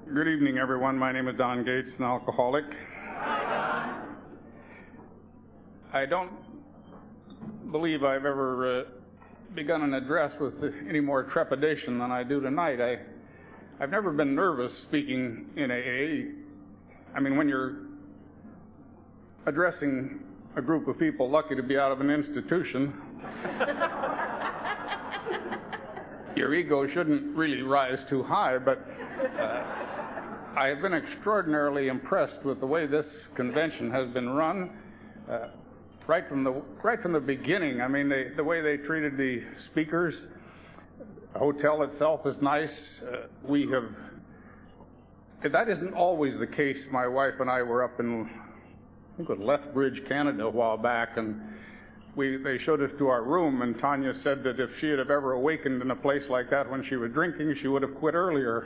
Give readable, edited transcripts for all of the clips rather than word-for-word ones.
Good evening, everyone. My name is Don Gates, an alcoholic. I don't believe I've ever begun an address with any more trepidation than I do tonight. I've never been nervous speaking in AA. I mean, when you're addressing a group of people lucky to be out of an institution, your ego shouldn't really rise too high, but I have been extraordinarily impressed with the way this convention has been run right from the beginning. I mean, the way they treated the speakers. The hotel itself is nice. That isn't always the case. My wife and I were up in, I think it was Lethbridge, Canada, a while back, and they showed us to our room, and Tanya said that if she had ever awakened in a place like that when she was drinking, she would have quit earlier.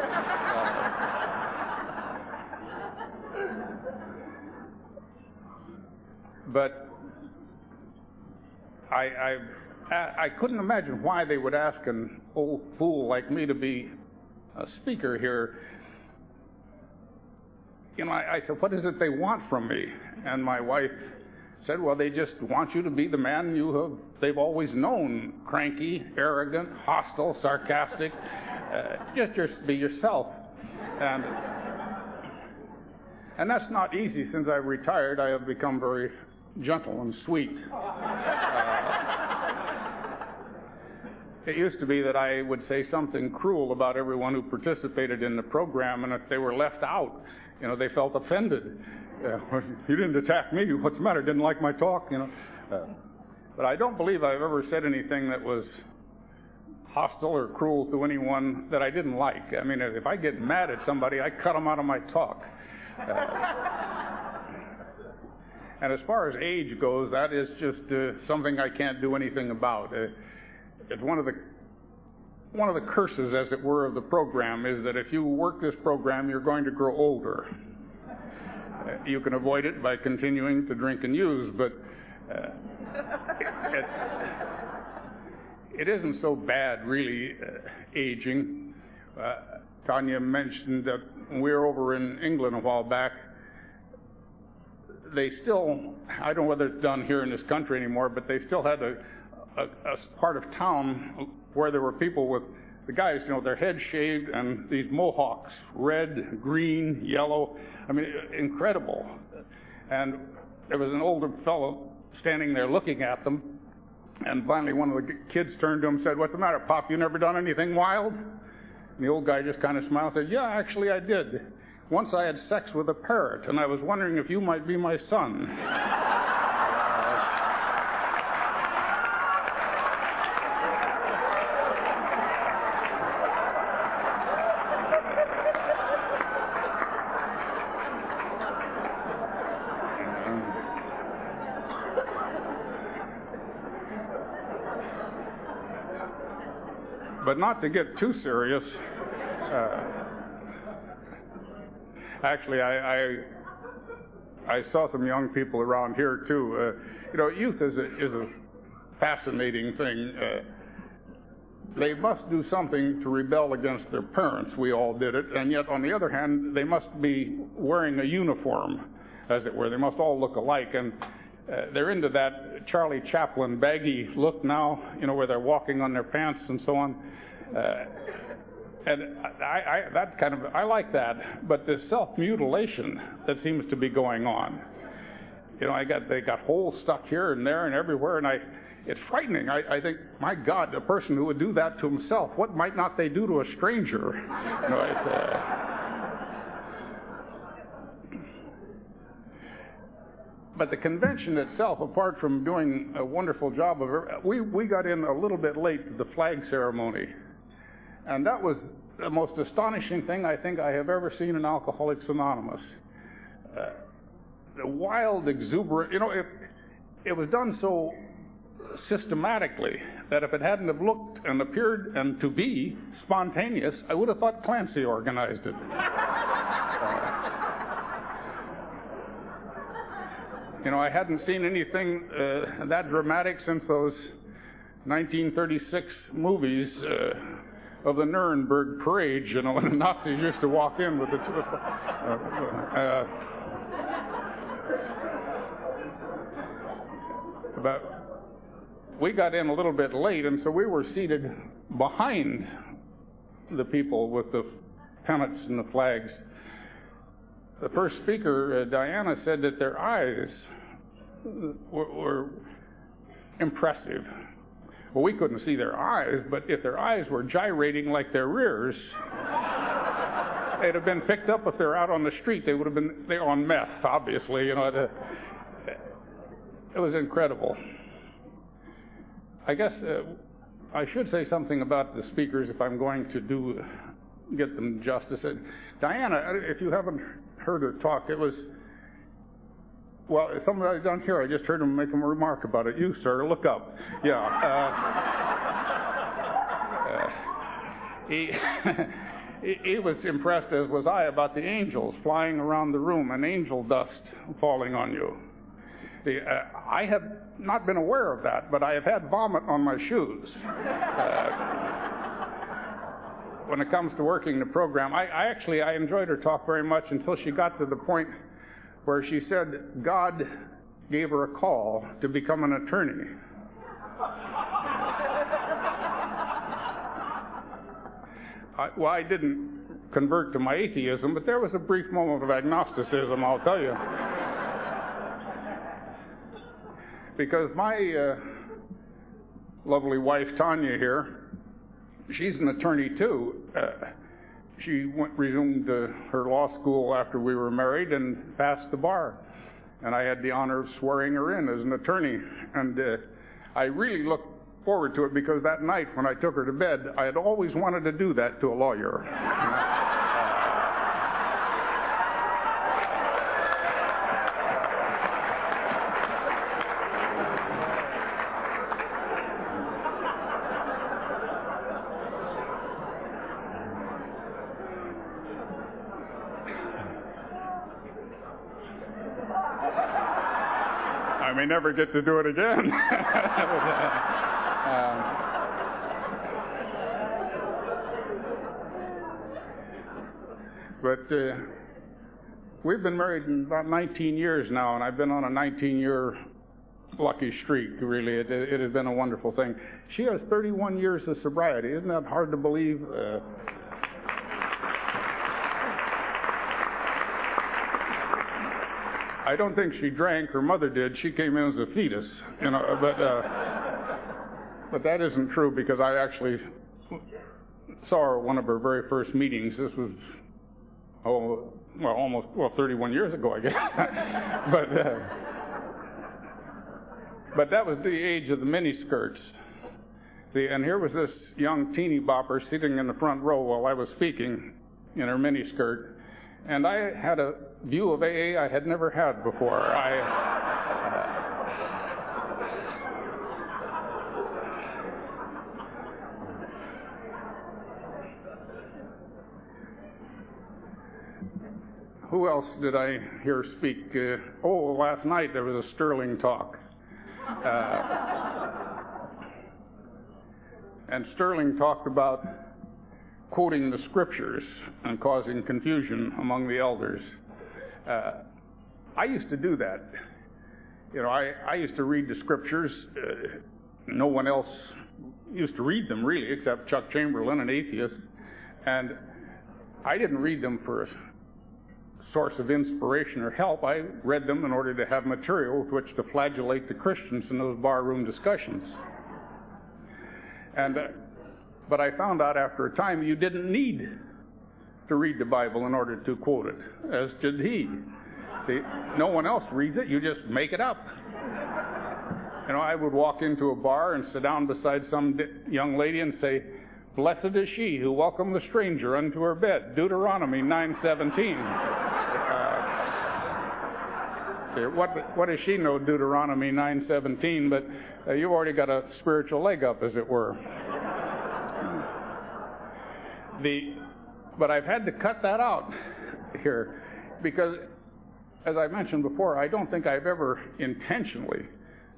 But I couldn't imagine why they would ask an old fool like me to be a speaker here. You know, I said, what is it they want from me? And my wife said, well, they just want you to be the man they've always known: cranky, arrogant, hostile, sarcastic. Just be yourself. And that's not easy. Since I've retired, I have become very gentle and sweet. It used to be that I would say something cruel about everyone who participated in the program, and if they were left out, they felt offended. You didn't attack me. What's the matter? Didn't like my talk? But I don't believe I've ever said anything that was hostile or cruel to anyone that I didn't like. I mean, if I get mad at somebody, I cut them out of my talk. And as far as age goes, that is just something I can't do anything about. It's one of the curses, as it were, of the program is that if you work this program, you're going to grow older. You can avoid it by continuing to drink and use, but it isn't so bad, really, aging. Tanya mentioned that when we were over in England a while back, they still, I don't know whether it's done here in this country anymore, but they still had a part of town where there were people with the guys, their heads shaved and these mohawks, red, green, yellow. I mean, incredible. And there was an older fellow standing there looking at them, and finally one of the kids turned to him and said, "What's the matter, Pop? You never done anything wild?" And the old guy just kind of smiled and said, "Yeah, actually I did. Once I had sex with a parrot, and I was wondering if you might be my son." But not to get too serious. Actually, I saw some young people around here too. Youth is a fascinating thing. They must do something to rebel against their parents. We all did it, and yet on the other hand, they must be wearing a uniform, as it were. They must all look alike, and they're into that Charlie Chaplin baggy look now. Where they're walking on their pants and so on. And I like that, but this self-mutilation that seems to be going on. They got holes stuck here and there and everywhere, and it's frightening. I think, my God, a person who would do that to himself, what might not they do to a stranger? But the convention itself, apart from doing a wonderful job of it, we got in a little bit late to the flag ceremony. And that was the most astonishing thing I think I have ever seen in Alcoholics Anonymous. The wild, exuberant, it was done so systematically that if it hadn't have looked and appeared and to be spontaneous, I would have thought Clancy organized it. I hadn't seen anything that dramatic since those 1936 movies of the Nuremberg parade, you know, when the Nazis used to walk in with the two. But we got in a little bit late, and so we were seated behind the people with the pennants and the flags. The first speaker, Diana, said that their eyes were impressive. Well, we couldn't see their eyes, but if their eyes were gyrating like their rears, they'd have been picked up if they're out on the street. They're on meth, obviously. You know, it was incredible. I guess I should say something about the speakers if I'm going to get them justice. Diana, if you haven't heard her talk, it was, well, somebody down here, I just heard him make a remark about it. You, sir, look up. Yeah. He was impressed, as was I, about the angels flying around the room and angel dust falling on you. I have not been aware of that, but I have had vomit on my shoes. When it comes to working the program, I enjoyed her talk very much until she got to the point where she said God gave her a call to become an attorney. I didn't convert to my atheism, but there was a brief moment of agnosticism, I'll tell you. Because my lovely wife, Tanya, here, she's an attorney, too. She resumed her law school after we were married and passed the bar. And I had the honor of swearing her in as an attorney. And I really looked forward to it because that night when I took her to bed, I had always wanted to do that to a lawyer. I may never get to do it again. But we've been married about 19 years now, and I've been on a 19-year lucky streak, really. It has been a wonderful thing. She has 31 years of sobriety. Isn't that hard to believe? I don't think she drank. Her mother did. She came in as a fetus, you know. But that isn't true because I actually saw her at one of her very first meetings. This was almost 31 years ago, I guess. But that was the age of the miniskirts. And here was this young teeny bopper sitting in the front row while I was speaking in her miniskirt. And I had a view of AA I had never had before. Who else did I hear speak? Last night there was a Sterling talk. And Sterling talked about quoting the scriptures and causing confusion among the elders. I used to do that. You know, I used to read the scriptures. No one else used to read them, really, except Chuck Chamberlain, an atheist. And I didn't read them for a source of inspiration or help. I read them in order to have material with which to flagellate the Christians in those barroom discussions. But I found out after a time you didn't need to read the Bible in order to quote it, as did he. No one else reads it, you just make it up. You know, I would walk into a bar and sit down beside some young lady and say, "Blessed is she who welcomed the stranger unto her bed," Deuteronomy 9:17. What does she know, Deuteronomy 9:17? But you've already got a spiritual leg up, as it were. But I've had to cut that out here because, as I mentioned before, I don't think I've ever intentionally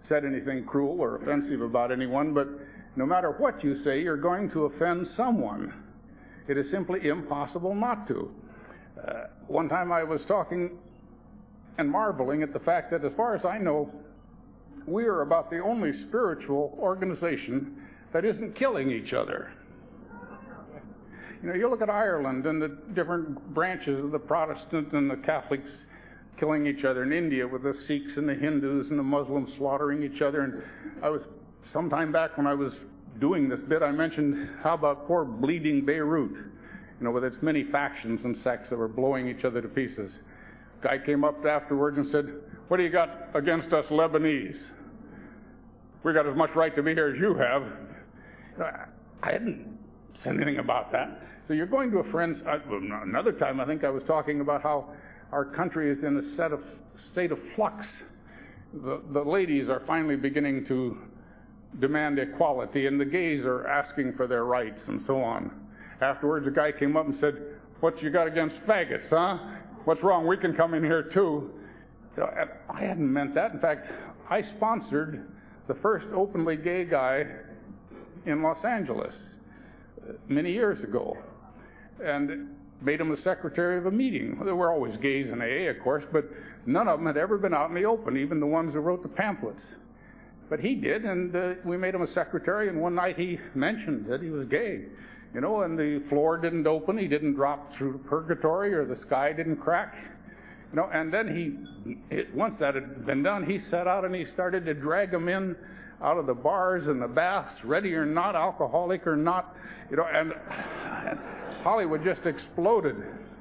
said anything cruel or offensive about anyone, but no matter what you say, you're going to offend someone. It is simply impossible not to. One time I was talking and marveling at the fact that, as far as I know, we are about the only spiritual organization that isn't killing each other. You know, you look at Ireland and the different branches of the Protestant and the Catholics killing each other, in India with the Sikhs and the Hindus and the Muslims slaughtering each other. And I was, sometime back when I was doing this bit, I mentioned how about poor bleeding Beirut, you know, with its many factions and sects that were blowing each other to pieces. Guy came up afterwards and said, "What do you got against us Lebanese? We got as much right to be here as you have." I hadn't said anything about that. So you're going to a friend's, another time I think I was talking about how our country is in a state of flux. The ladies are finally beginning to demand equality, and the gays are asking for their rights, and so on. Afterwards, a guy came up and said, "What you got against faggots, huh? What's wrong? We can come in here too." I hadn't meant that. In fact, I sponsored the first openly gay guy in Los Angeles many years ago, and made him the secretary of a meeting. There were always gays in AA, of course, but none of them had ever been out in the open, even the ones who wrote the pamphlets. But he did, and we made him a secretary, and one night he mentioned that he was gay, you know, and the floor didn't open, he didn't drop through purgatory, or the sky didn't crack, you know, and then once that had been done, he set out and he started to drag them in out of the bars and the baths, ready or not, alcoholic or not, you know, and Hollywood just exploded.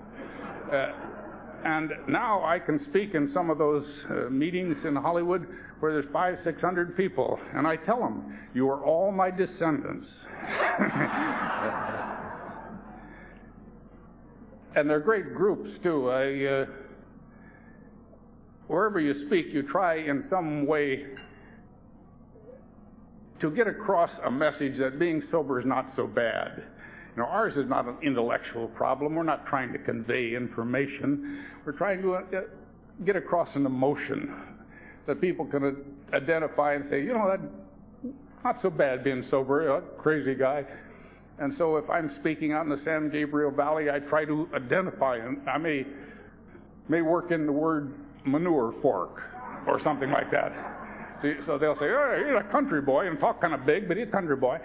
And now I can speak in some of those meetings in Hollywood where there's 500-600 people, and I tell them, "You are all my descendants." And they're great groups too. Wherever you speak, you try in some way to get across a message that being sober is not so bad. You know, ours is not an intellectual problem. We're not trying to convey information. We're trying to get across an emotion that people can identify and say, you know, that's not so bad being sober, crazy guy. And so if I'm speaking out in the San Gabriel Valley, I try to identify, and I may work in the word manure fork or something like that. So they'll say, "Oh, he's a country boy," and talk kind of big, but he's a country boy.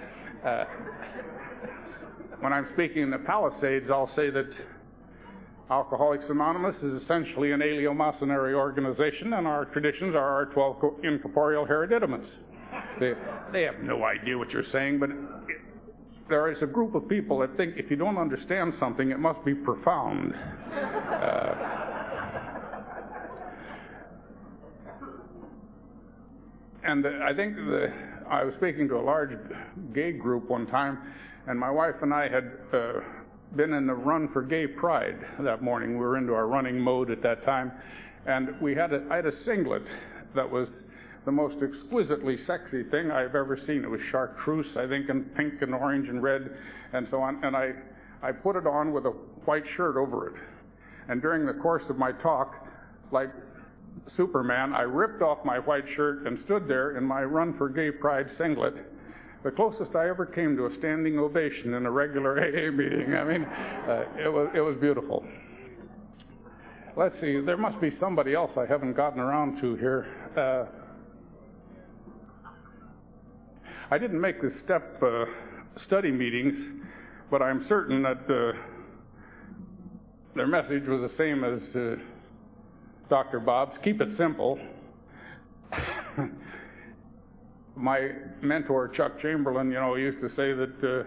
When I'm speaking in the Palisades, I'll say that Alcoholics Anonymous is essentially an eleemosynary organization, and our traditions are our 12 incorporeal hereditament. They have no idea what you're saying, but there is a group of people that think if you don't understand something, it must be profound. And I think I was speaking to a large gay group one time, and my wife and I had been in the run for gay pride that morning. We were into our running mode at that time, and I had a singlet that was the most exquisitely sexy thing I've ever seen. It was chartreuse, I think, in pink and orange and red and so on, and I put it on with a white shirt over it. And during the course of my talk, like Superman, I ripped off my white shirt and stood there in my Run for Gay Pride singlet, the closest I ever came to a standing ovation in a regular AA meeting. I mean, it was beautiful. Let's see, there must be somebody else I haven't gotten around to here. I didn't make the step study meetings, but I'm certain that their message was the same as Dr. Bob's. Keep it simple. My mentor, Chuck Chamberlain, you know, used to say that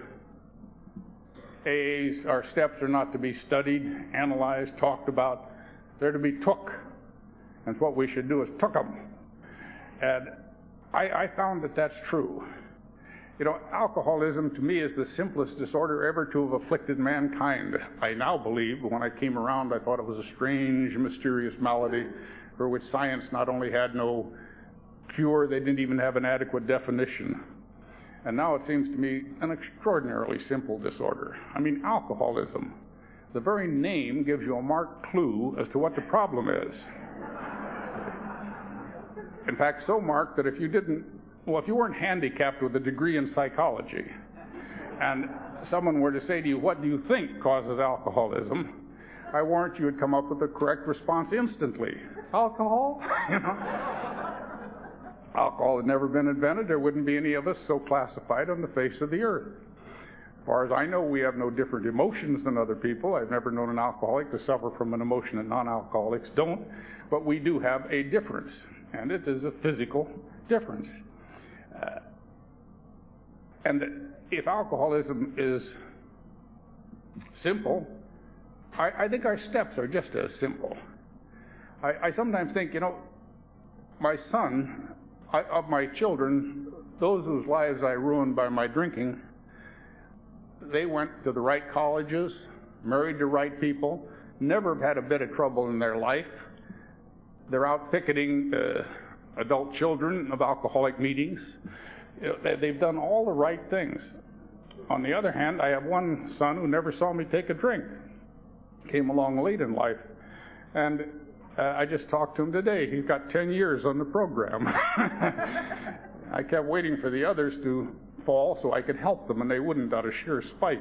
our steps are not to be studied, analyzed, talked about. They're to be took. And what we should do is took them. And I found that that's true. You know, alcoholism to me is the simplest disorder ever to have afflicted mankind. I now believe, when I came around, I thought it was a strange, mysterious malady for which science not only had no cure, they didn't even have an adequate definition. And now it seems to me an extraordinarily simple disorder. I mean, alcoholism, the very name gives you a marked clue as to what the problem is. In fact, so marked that if you weren't handicapped with a degree in psychology, and someone were to say to you, what do you think causes alcoholism? I warrant you would come up with the correct response instantly. Alcohol? Alcohol had never been invented. There wouldn't be any of us so classified on the face of the earth. As far as I know, we have no different emotions than other people. I've never known an alcoholic to suffer from an emotion that non-alcoholics don't. But we do have a difference, and it is a physical difference. And if alcoholism is simple, I think our steps are just as simple. I sometimes think, my son, of my children, those whose lives I ruined by my drinking, they went to the right colleges, married the right people, never had a bit of trouble in their life. They're out picketing adult children of alcoholic meetings. They've done all the right things. On the other hand, I have one son who never saw me take a drink. Came along late in life. And I just talked to him today. He's got 10 years on the program. I kept waiting for the others to fall so I could help them, and they wouldn't out of sheer spite.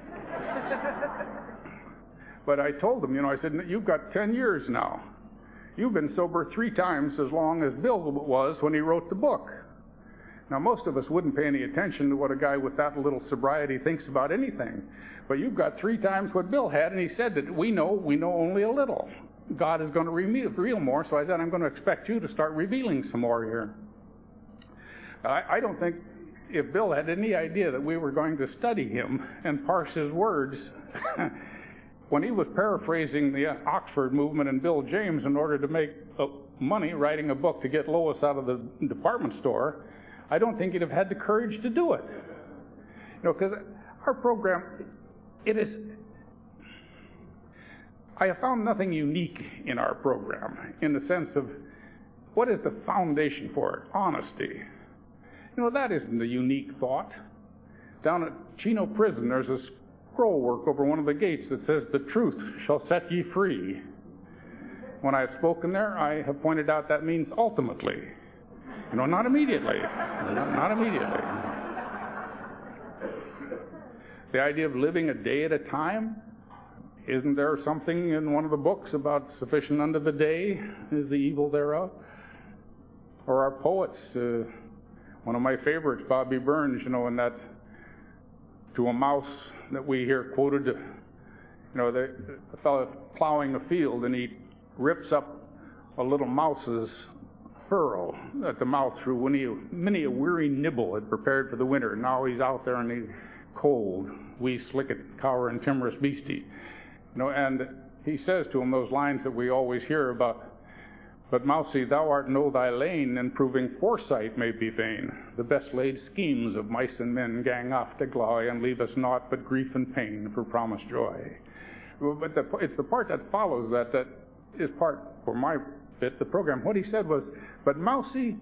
But I told them, I said, you've got 10 years now. You've been sober 3 times as long as Bill was when he wrote the book. Now, most of us wouldn't pay any attention to what a guy with that little sobriety thinks about anything. But you've got 3 times what Bill had, and he said that we know only a little. God is going to reveal more, so I said, I'm going to expect you to start revealing some more here. I don't think if Bill had any idea that we were going to study him and parse his words, when he was paraphrasing the Oxford movement and Bill James in order to make money writing a book to get Lois out of the department store, I don't think he'd have had the courage to do it. Because our program, I have found nothing unique in our program in the sense of what is the foundation for it? Honesty. That isn't a unique thought. Down at Chino Prison, there's a scroll work over one of the gates that says, "The truth shall set ye free." When I have spoken there, I have pointed out that means ultimately. Not immediately. Not immediately. The idea of living a day at a time, isn't there something in one of the books about sufficient unto the day is the evil thereof? Or our poets, one of my favorites, Bobby Burns, in that To a Mouse that we hear quoted, the fellow plowing a field and he rips up a little mouse's furrow at the mouth through many a weary nibble had prepared for the winter. Now he's out there and he's cold. We slick it, cower and timorous beastie. And he says to him those lines that we always hear about, "But Mousie, thou art know thy lane, and proving foresight may be vain. The best laid schemes of mice and men gang off to glory, and leave us naught but grief and pain for promised joy." But it's the part that follows that is part, for my bit, the program. What he said was, "But Mousie,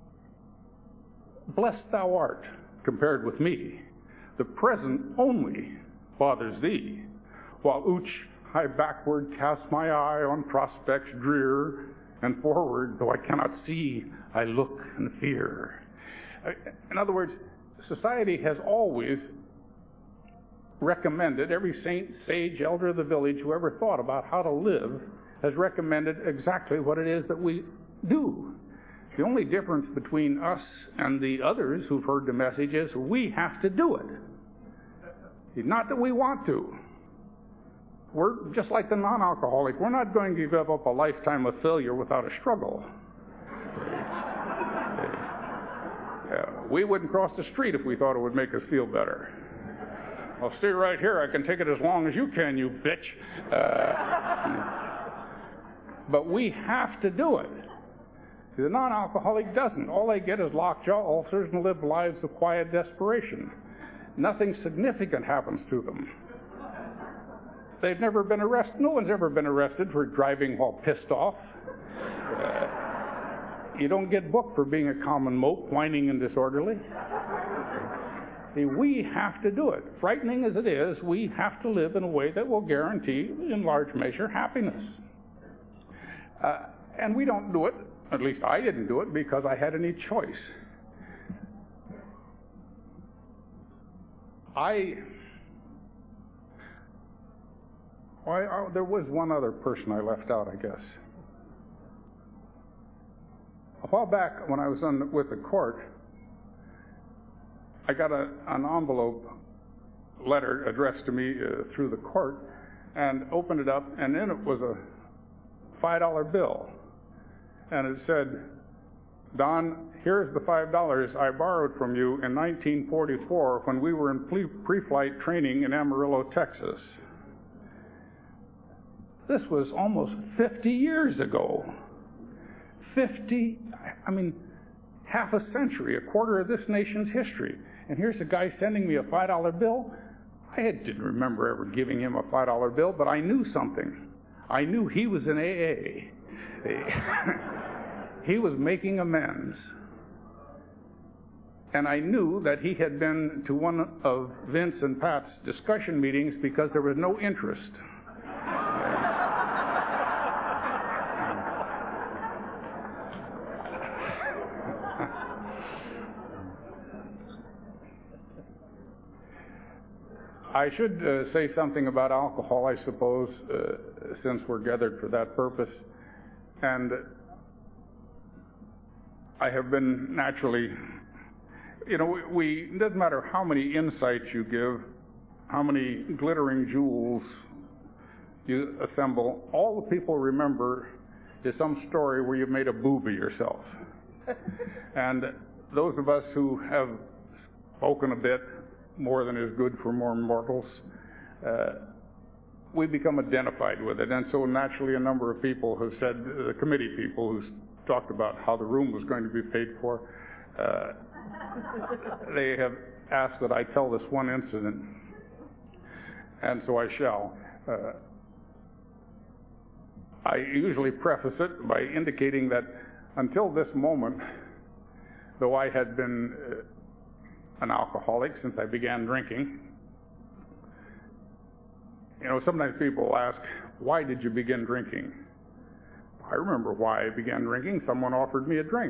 blessed thou art compared with me. The present only bothers thee, while ouch I backward cast my eye on prospects drear, and forward, though I cannot see, I look and fear." In other words, society has always recommended, every saint, sage, elder of the village who ever thought about how to live has recommended exactly what it is that we do. The only difference between us and the others who've heard the message is we have to do it. Not that we want to. We're just like the non-alcoholic. We're not going to give up a lifetime of failure without a struggle. We wouldn't cross the street if we thought it would make us feel better. I'll stay right here. I can take it as long as you can, you bitch. But we have to do it. The non-alcoholic doesn't. All they get is lockjaw ulcers and live lives of quiet desperation. Nothing significant happens to them. They've never been arrested. No one's ever been arrested for driving while pissed off. You don't get booked for being a common mope, whining and disorderly. See, we have to do it. Frightening as it is, we have to live in a way that will guarantee, in large measure, happiness. And we don't do it At least I didn't do it because I had any choice. There was one other person I left out, I guess. A while back when I was with the court, I got an envelope letter addressed to me through the court, and opened it up, and in it was a $5 bill. And it said, "Don, here's the $5 I borrowed from you in 1944 when we were in pre-flight training in Amarillo, Texas." This was almost 50 years ago. 50, half a century, a quarter of this nation's history. And here's a guy sending me a $5 bill. I didn't remember ever giving him a $5 bill, but I knew something. I knew he was in AA. He was making amends. And I knew that he had been to one of Vince and Pat's discussion meetings because there was no interest. I should say something about alcohol, I suppose, since we're gathered for that purpose. And I have been naturally, it doesn't matter how many insights you give, how many glittering jewels you assemble, all the people remember is some story where you made a booby yourself. And those of us who have spoken a bit, more than is good for more mortals, we become identified with it. And so naturally a number of people have said, the committee people who talked about how the room was going to be paid for, they have asked that I tell this one incident, and so I shall. I usually preface it by indicating that until this moment, though I had been an alcoholic since I began drinking, sometimes people ask, "Why did you begin drinking?" I remember why I began drinking. Someone offered me a drink.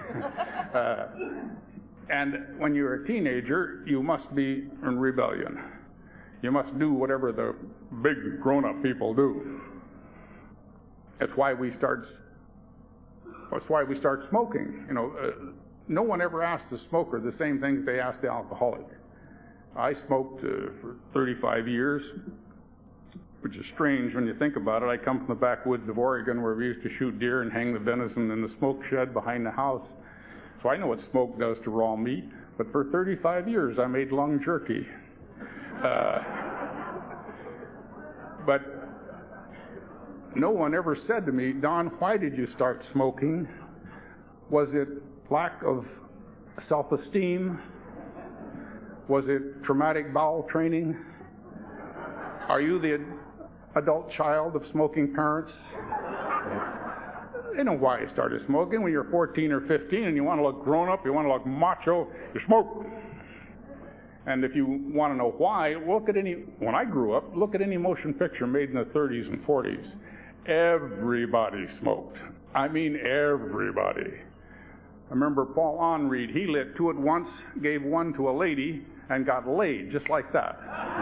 And when you're a teenager, you must be in rebellion. You must do whatever the big grown-up people do. That's why we start smoking. No one ever asks the smoker the same things they ask the alcoholic. I smoked for 35 years, which is strange when you think about it. I come from the backwoods of Oregon where we used to shoot deer and hang the venison in the smoke shed behind the house. So I know what smoke does to raw meat. But for 35 years I made lung jerky. But no one ever said to me, "Don, why did you start smoking? Was it lack of self-esteem? Was it traumatic bowel training? Are you the adult child of smoking parents?" They know why you started smoking. When you're 14 or 15 and you want to look grown up, you want to look macho, you smoke. And if you want to know why, when I grew up, look at any motion picture made in the 30s and 40s. Everybody smoked. I mean everybody. I remember Paul Henreid, he lit two at once, gave one to a lady, and got laid just like that.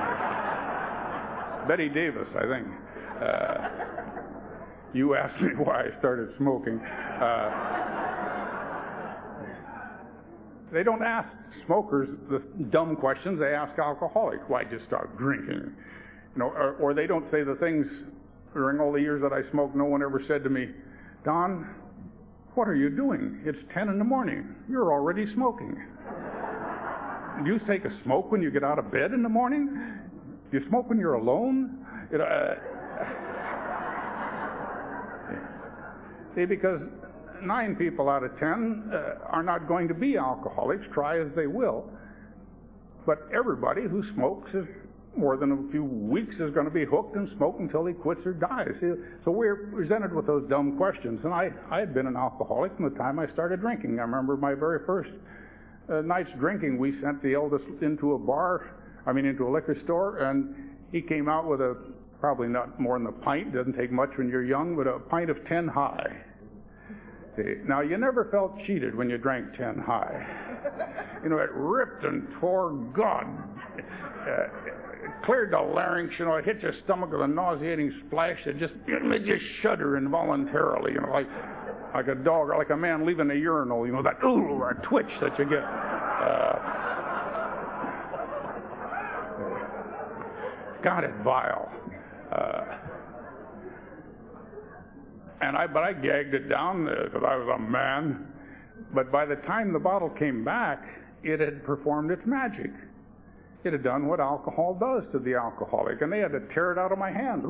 Betty Davis, I think. You asked me why I started smoking. They don't ask smokers the dumb questions. They ask alcoholics, "Why'd you start drinking?" Or they don't say the things. During all the years that I smoked, no one ever said to me, "Don, what are you doing? It's 10 in the morning. You're already smoking. Do you take a smoke when you get out of bed in the morning? Do you smoke when you're alone?" See, because 9 people out of 10 are not going to be alcoholics, try as they will. But everybody who smokes is more than a few weeks is going to be hooked and smoke until he quits or dies. So we're presented with those dumb questions. And I had been an alcoholic from the time I started drinking. I remember my very first night's drinking, we sent the eldest into a liquor store, and he came out with probably not more than a pint, doesn't take much when you're young, but a pint of 10 High. See, now, you never felt cheated when you drank 10 high. You know, it ripped and tore, God. It cleared the larynx, you know, it hit your stomach with a nauseating splash that just made you shudder involuntarily, you know, like a dog or like a man leaving a urinal, you know, that twitch that you get. God, it's vile. But I gagged it down because I was a man. But by the time the bottle came back, it had performed its magic. It had done what alcohol does to the alcoholic, and they had to tear it out of my hand.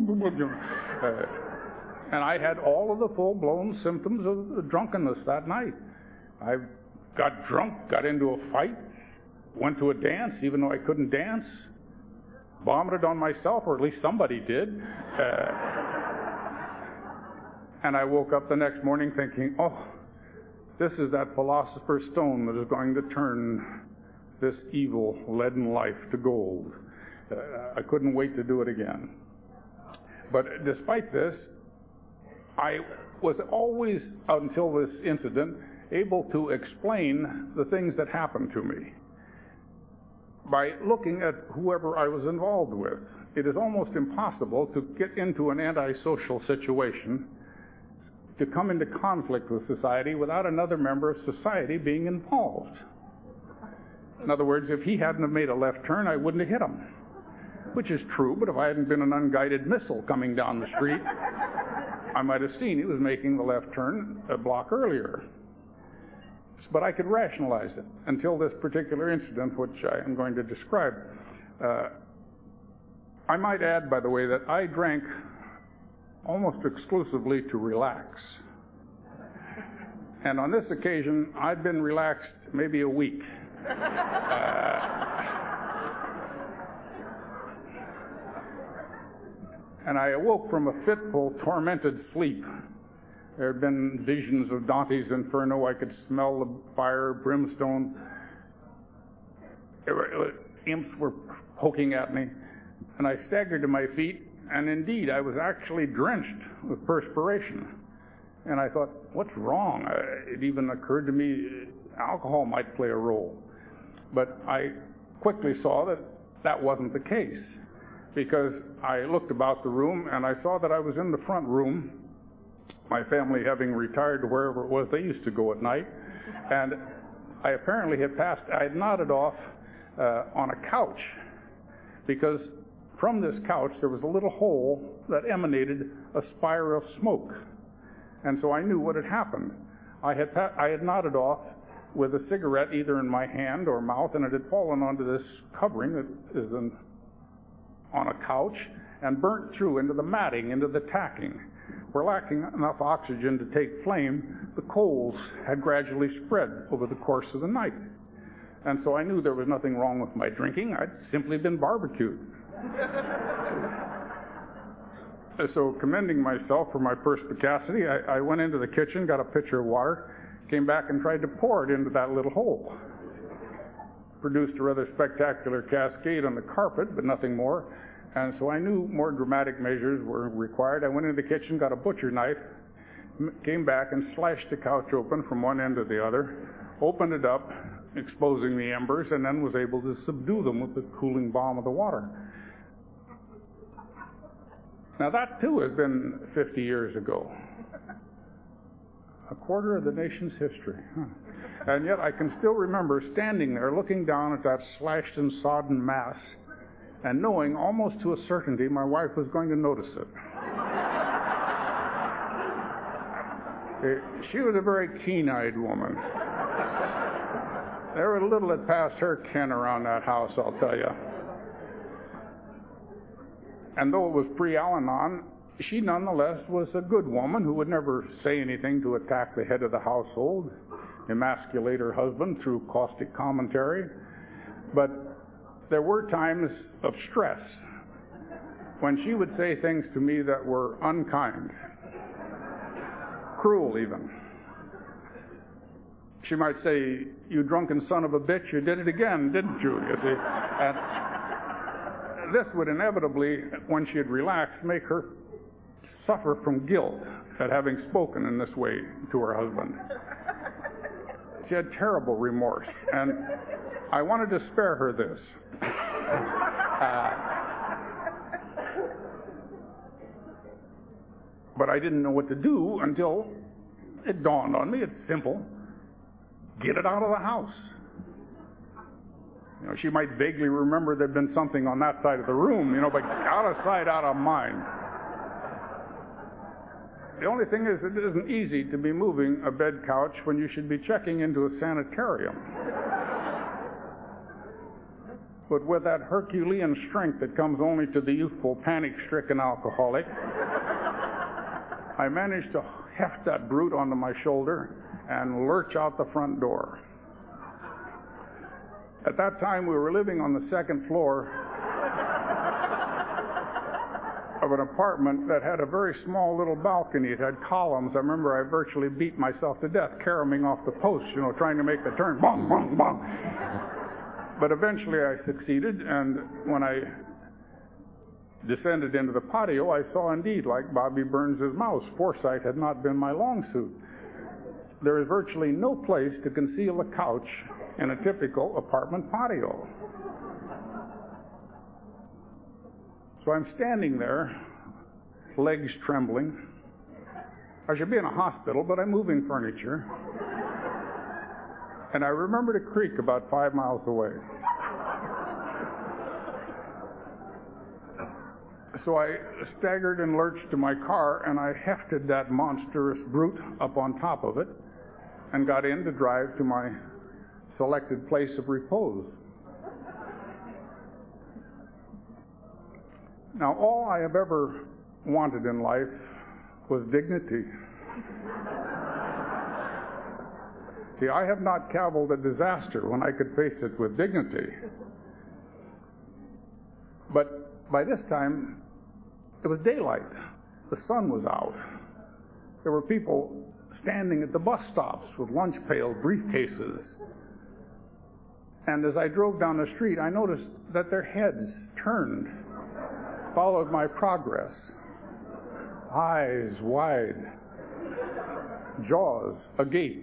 And I had all of the full-blown symptoms of drunkenness that night. I got drunk, got into a fight, went to a dance, even though I couldn't dance, vomited on myself, or at least somebody did. And I woke up the next morning thinking, oh, this is that philosopher's stone that is going to turn this evil, leaden life to gold. I couldn't wait to do it again. But despite this, I was always, until this incident, able to explain the things that happened to me by looking at whoever I was involved with. It is almost impossible to get into an antisocial situation, to come into conflict with society without another member of society being involved. In other words, if he hadn't have made a left turn, I wouldn't have hit him. Which is true, but if I hadn't been an unguided missile coming down the street, I might have seen he was making the left turn a block earlier. But I could rationalize it until this particular incident, which I am going to describe. I might add, by the way, that I drank almost exclusively to relax. And on this occasion, I'd been relaxed maybe a week. And I awoke from a fitful, tormented sleep. There had been visions of Dante's Inferno. I could smell the fire, brimstone. Imps were poking at me. And I staggered to my feet, and indeed, I was actually drenched with perspiration. And I thought, what's wrong? It even occurred to me alcohol might play a role. But I quickly saw that that wasn't the case, because I looked about the room and I saw that I was in the front room, my family having retired to wherever it was they used to go at night, and I apparently had nodded off on a couch, because from this couch there was a little hole that emanated a spire of smoke. And so I knew what had happened. I had nodded off with a cigarette either in my hand or mouth, and it had fallen onto this covering that is on a couch and burnt through into the matting, into the tacking. Where lacking enough oxygen to take flame, the coals had gradually spread over the course of the night. And so I knew there was nothing wrong with my drinking. I'd simply been barbecued. So commending myself for my perspicacity, I went into the kitchen, got a pitcher of water, came back and tried to pour it into that little hole. Produced a rather spectacular cascade on the carpet, but nothing more. And so I knew more dramatic measures were required. I went into the kitchen, got a butcher knife, came back and slashed the couch open from one end to the other, opened it up, exposing the embers, and then was able to subdue them with the cooling balm of the water. Now that too has been 50 years ago. A quarter of the nation's history. And yet I can still remember standing there looking down at that slashed and sodden mass and knowing almost to a certainty my wife was going to notice it. She was a very keen-eyed woman. There was little that passed her ken around that house, I'll tell you. And though it was pre-Al-Anon, she nonetheless was a good woman who would never say anything to attack the head of the household, emasculate her husband through caustic commentary. But there were times of stress when she would say things to me that were unkind, cruel even. She might say, "You drunken son of a bitch, you did it again, didn't you?" You see. And this would inevitably, when she had relaxed, make her suffer from guilt at having spoken in this way to her husband. She had terrible remorse, and I wanted to spare her this. But I didn't know what to do until it dawned on me. It's simple. Get it out of the house. You know, she might vaguely remember there'd been something on that side of the room, but out of sight, out of mind. The only thing is, it isn't easy to be moving a bed couch when you should be checking into a sanitarium. But with that Herculean strength that comes only to the youthful, panic-stricken alcoholic, I managed to heft that brute onto my shoulder and lurch out the front door. At that time, we were living on the second floor of an apartment that had a very small little balcony. It had columns. I remember I virtually beat myself to death, caroming off the posts, trying to make the turn. Bong, bong, bong. But eventually I succeeded, and when I descended into the patio, I saw indeed, like Bobby Burns' mouse, foresight had not been my long suit. There is virtually no place to conceal a couch in a typical apartment patio. So I'm standing there, legs trembling. I should be in a hospital, but I'm moving furniture. And I remembered a creek about 5 miles away. So I staggered and lurched to my car, and I hefted that monstrous brute up on top of it and got in to drive to my selected place of repose. Now, all I have ever wanted in life was dignity. See, I have not cavilled at disaster when I could face it with dignity. But by this time, it was daylight. The sun was out. There were people standing at the bus stops with lunch pails, briefcases. And as I drove down the street, I noticed that their heads turned, followed my progress. Eyes wide, jaws agape.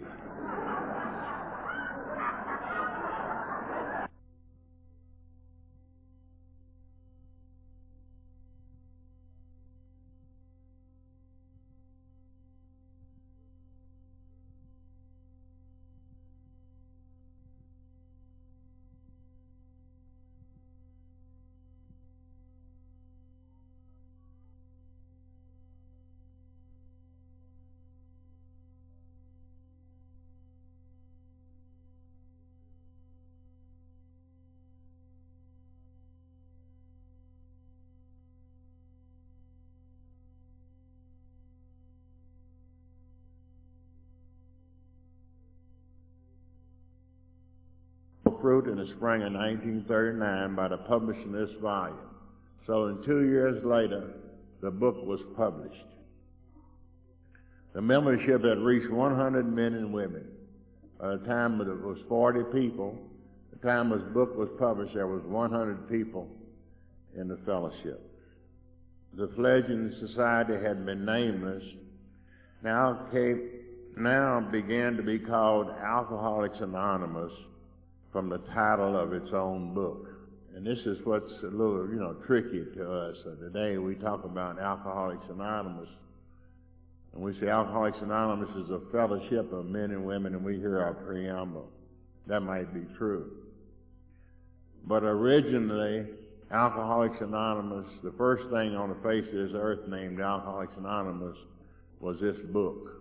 Fruit in the spring of 1939 by the publishing this volume. So 2 years later, the book was published. The membership had reached 100 men and women. By the time it was 40 people, the time this book was published, there was 100 people in the fellowship. The fledgling society had been nameless, now began to be called Alcoholics Anonymous, from the title of its own book. And this is what's a little, tricky to us. Today we talk about Alcoholics Anonymous. And we say Alcoholics Anonymous is a fellowship of men and women, and we hear our preamble. That might be true. But originally, Alcoholics Anonymous, the first thing on the face of this earth named Alcoholics Anonymous was this book.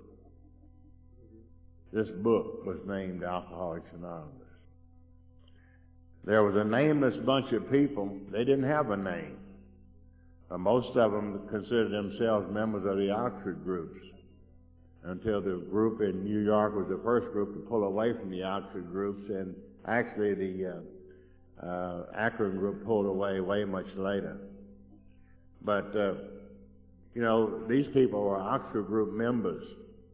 This book was named Alcoholics Anonymous. There was a nameless bunch of people. They didn't have a name. Most of them considered themselves members of the Oxford groups until the group in New York was the first group to pull away from the Oxford groups, and actually the Akron group pulled away way much later. But, these people were Oxford group members.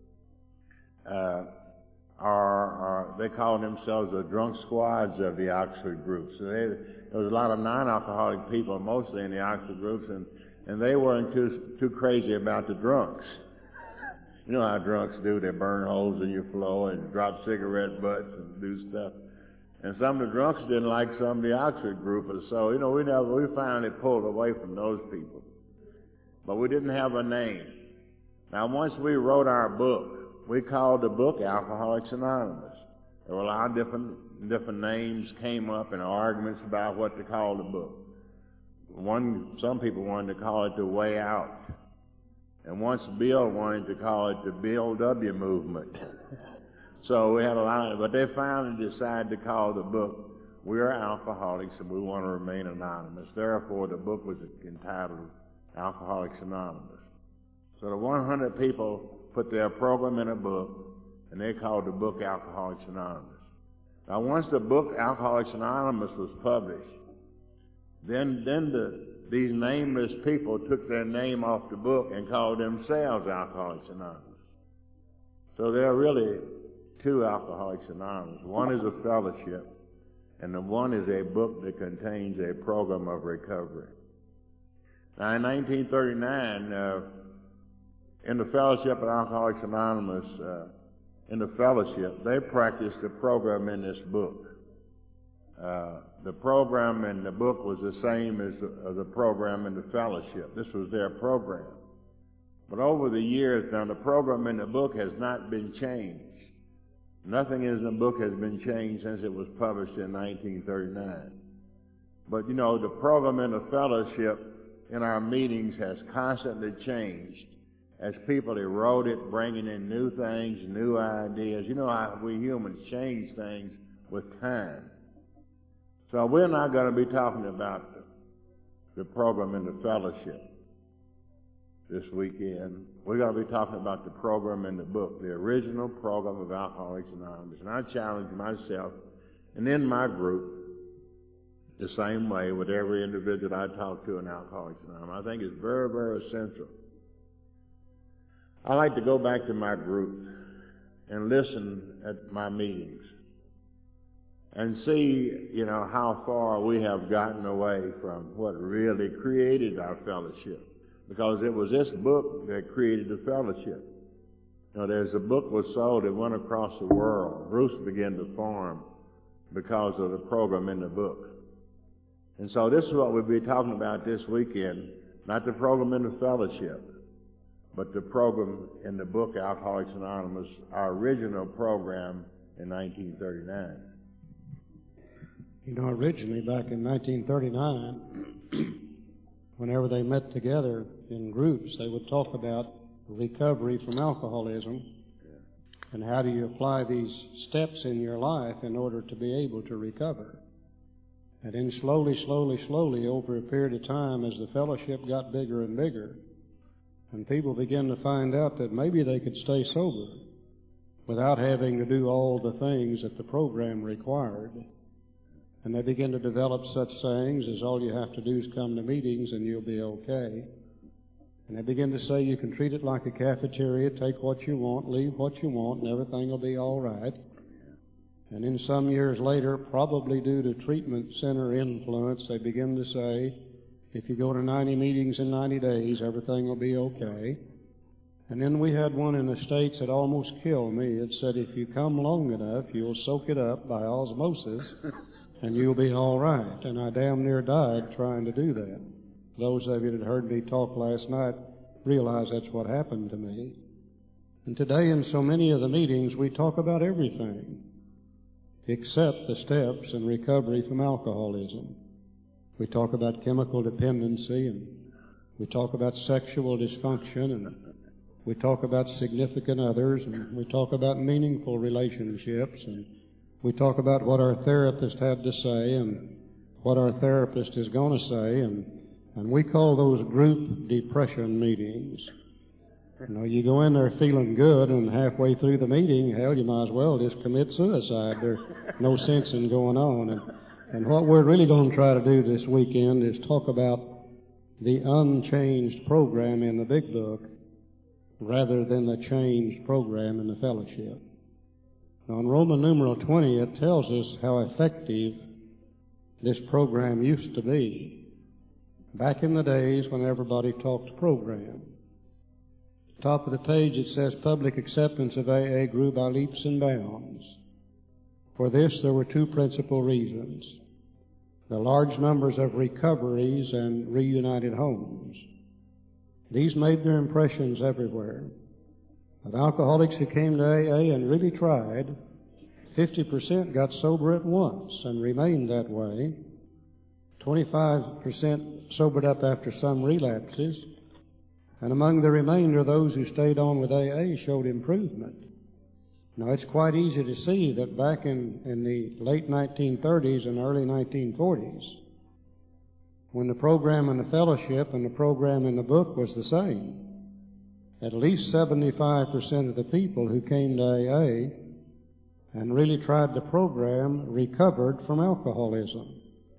They called themselves the drunk squads of the Oxford groups. So there was a lot of non-alcoholic people, mostly in the Oxford groups, and and they weren't too crazy about the drunks. You know how drunks do. They burn holes in your floor and drop cigarette butts and do stuff. And some of the drunks didn't like some of the Oxford groupers. So, we finally pulled away from those people. But we didn't have a name. Now, once we wrote our book, we called the book Alcoholics Anonymous. There were a lot of different names came up and arguments about what to call the book. Some people wanted to call it The Way Out. And once Bill wanted to call it the Bill W. Movement. So we had a lot but they finally decided to call the book We Are Alcoholics and We Want to Remain Anonymous. Therefore, the book was entitled Alcoholics Anonymous. So the 100 people put their program in a book, and they called the book Alcoholics Anonymous. Now, once the book Alcoholics Anonymous was published, then these nameless people took their name off the book and called themselves Alcoholics Anonymous. So there are really two Alcoholics Anonymous. One is a fellowship, and the one is a book that contains a program of recovery. Now, in 1939, in the Fellowship of Alcoholics Anonymous, in the fellowship, they practiced the program in this book. The program in the book was the same as the program in the fellowship. This was their program. But over the years now, the program in the book has not been changed. Nothing in the book has been changed since it was published in 1939. But, the program in the fellowship in our meetings has constantly changed as people erode it, bringing in new things, new ideas. You know how we humans change things with time. So we're not going to be talking about the program in the fellowship this weekend. We're going to be talking about the program in the book, the original program of Alcoholics Anonymous. And I challenge myself, and in my group, the same way with every individual I talk to in Alcoholics Anonymous. I think it's very, very essential. I like to go back to my group and listen at my meetings and see, how far we have gotten away from what really created our fellowship. Because it was this book that created the fellowship. There's a book was sold that went across the world. Groups began to form because of the program in the book. And so this is what we'll be talking about this weekend, not the program in the fellowship, but the program in the book Alcoholics Anonymous, our original program in 1939. Originally back in 1939, whenever they met together in groups, they would talk about recovery from alcoholism and how do you apply these steps in your life in order to be able to recover. And then slowly, over a period of time, as the fellowship got bigger and bigger, and people began to find out that maybe they could stay sober without having to do all the things that the program required. And they begin to develop such sayings as all you have to do is come to meetings and you'll be okay. And they begin to say you can treat it like a cafeteria, take what you want, leave what you want, and everything will be all right. And then some years later, probably due to treatment center influence, they begin to say, if you go to 90 meetings in 90 days, everything will be okay. And then we had one in the States that almost killed me. It said, if you come long enough, you'll soak it up by osmosis, and you'll be all right. And I damn near died trying to do that. Those of you that heard me talk last night realize that's what happened to me. And today in so many of the meetings, we talk about everything except the steps in recovery from alcoholism. We talk about chemical dependency, and we talk about sexual dysfunction, and we talk about significant others, and we talk about meaningful relationships, and we talk about what our therapist had to say and what our therapist is going to say, and we call those group depression meetings. You go in there feeling good, and halfway through the meeting, hell, you might as well just commit suicide. There's no sense in going on. And what we're really going to try to do this weekend is talk about the unchanged program in the Big Book rather than the changed program in the fellowship. Now, in Roman numeral 20, it tells us how effective this program used to be. back in the days when everybody talked program. Top of the page it says public acceptance of AA grew by leaps and bounds. For this there were two principal reasons: the large numbers of recoveries and reunited homes. These made their impressions everywhere. Of alcoholics who came to AA and really tried, 50% got sober at once and remained that way. 25% sobered up after some relapses. And among the remainder, those who stayed on with AA showed improvement. Now, it's quite easy to see that back in the late 1930s and early 1940s, when the program in the fellowship and the program in the book was the same, at least 75% of the people who came to AA and really tried the program recovered from alcoholism.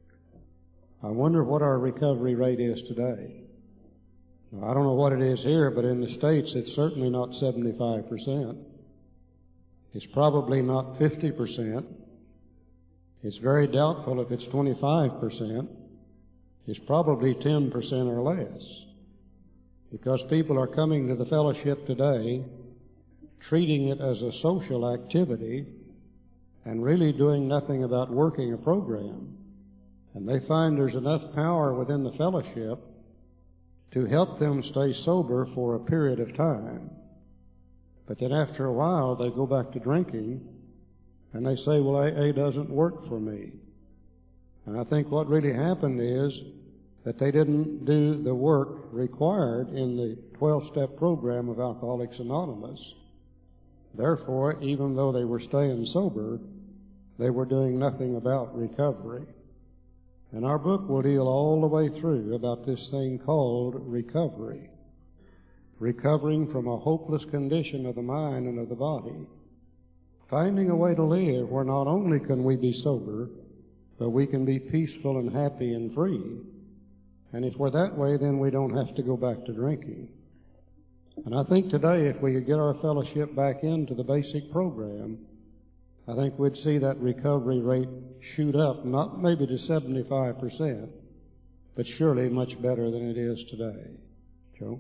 I wonder what our recovery rate is today. Now, I don't know what it is here, but in the States it's certainly not 75%. It's probably not 50%. It's very doubtful if it's 25%. It's probably 10% or less. Because people are coming to the fellowship today, treating it as a social activity, and really doing nothing about working a program. And they find there's enough power within the fellowship to help them stay sober for a period of time. But then after a while, they go back to drinking, and they say, well, AA doesn't work for me. And I think what really happened is that they didn't do the work required in the 12-step program of Alcoholics Anonymous. Therefore, even though they were staying sober, they were doing nothing about recovery. And our book will deal all the way through about this thing called recovery. Recovering from a hopeless condition of the mind and of the body. Finding a way to live where not only can we be sober, but we can be peaceful and happy and free. And if we're that way, then we don't have to go back to drinking. And I think today, if we could get our fellowship back into the basic program, I think we'd see that recovery rate shoot up, not maybe to 75%, but surely much better than it is today. Joe?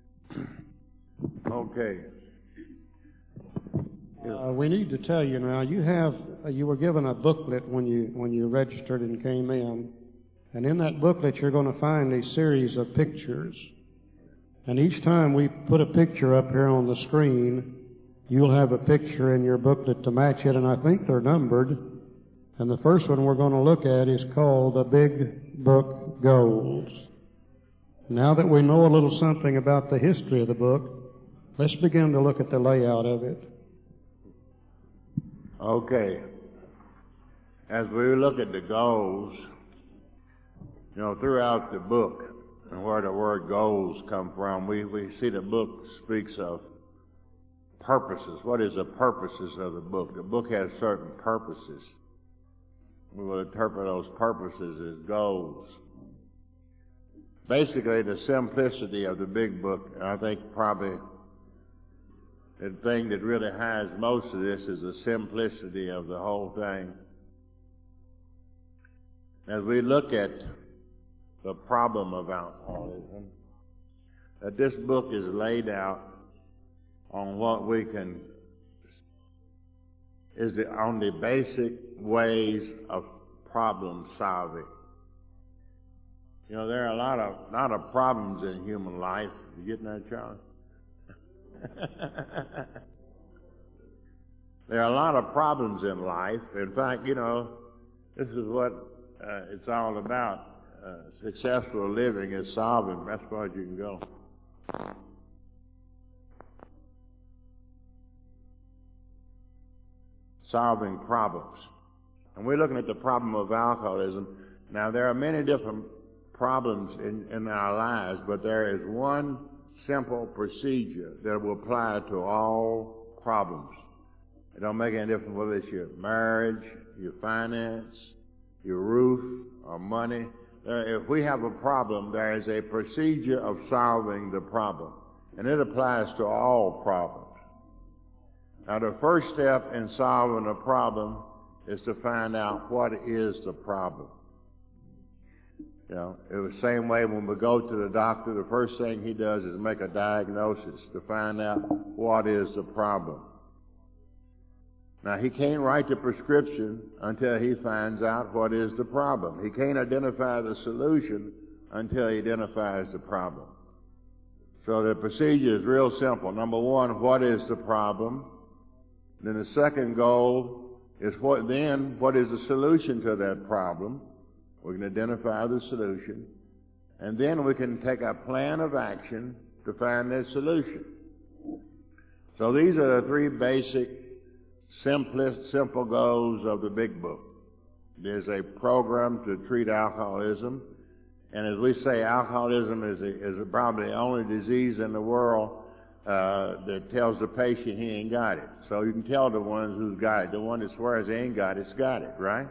Okay. We need to tell you now, you were given a booklet when you registered and came in. And in that booklet, you're going to find a series of pictures. And each time we put a picture up here on the screen, you'll have a picture in your booklet to match it, and I think they're numbered. And the first one we're going to look at is called The Big Book Goals. Now that we know a little something about the history of the book, let's begin to look at the layout of it. Okay. As we look at the goals, throughout the book, and where the word goals come from, we see the book speaks of purposes. What is the purposes of the book? The book has certain purposes. We will interpret those purposes as goals. Basically, the simplicity of the big book, I think probably the thing that really hides most of this is the simplicity of the whole thing. As we look at the problem of alcoholism, that this book is laid out on what we can on the basic ways of problem solving. There are a lot of problems in human life. You getting that, Charlie? There are a lot of problems in life. In fact, this is what it's all about. Successful living is solving. That's as far as you can go. Solving problems. And we're looking at the problem of alcoholism. Now, there are many different problems in our lives, but there is one simple procedure that will apply to all problems. It don't make any difference whether it's your marriage, your finance, your roof, or money. If we have a problem, there is a procedure of solving the problem, and it applies to all problems. Now, the first step in solving a problem is to find out what is the problem. You know, it was the same way when we go to the doctor, the first thing he does is make a diagnosis to find out what is the problem. Now, he can't write the prescription until he finds out what is the problem. He can't identify the solution until he identifies the problem. So the procedure is real simple. Number one, what is the problem? Then the second goal is what is the solution to that problem? We can identify the solution, and then we can take a plan of action to find that solution. So these are the three basic, simple goals of the Big Book. There's a program to treat alcoholism, and as we say, alcoholism is probably the only disease in the world that tells the patient he ain't got it. So you can tell the ones who's got it. The one that swears they ain't got it's got it, right?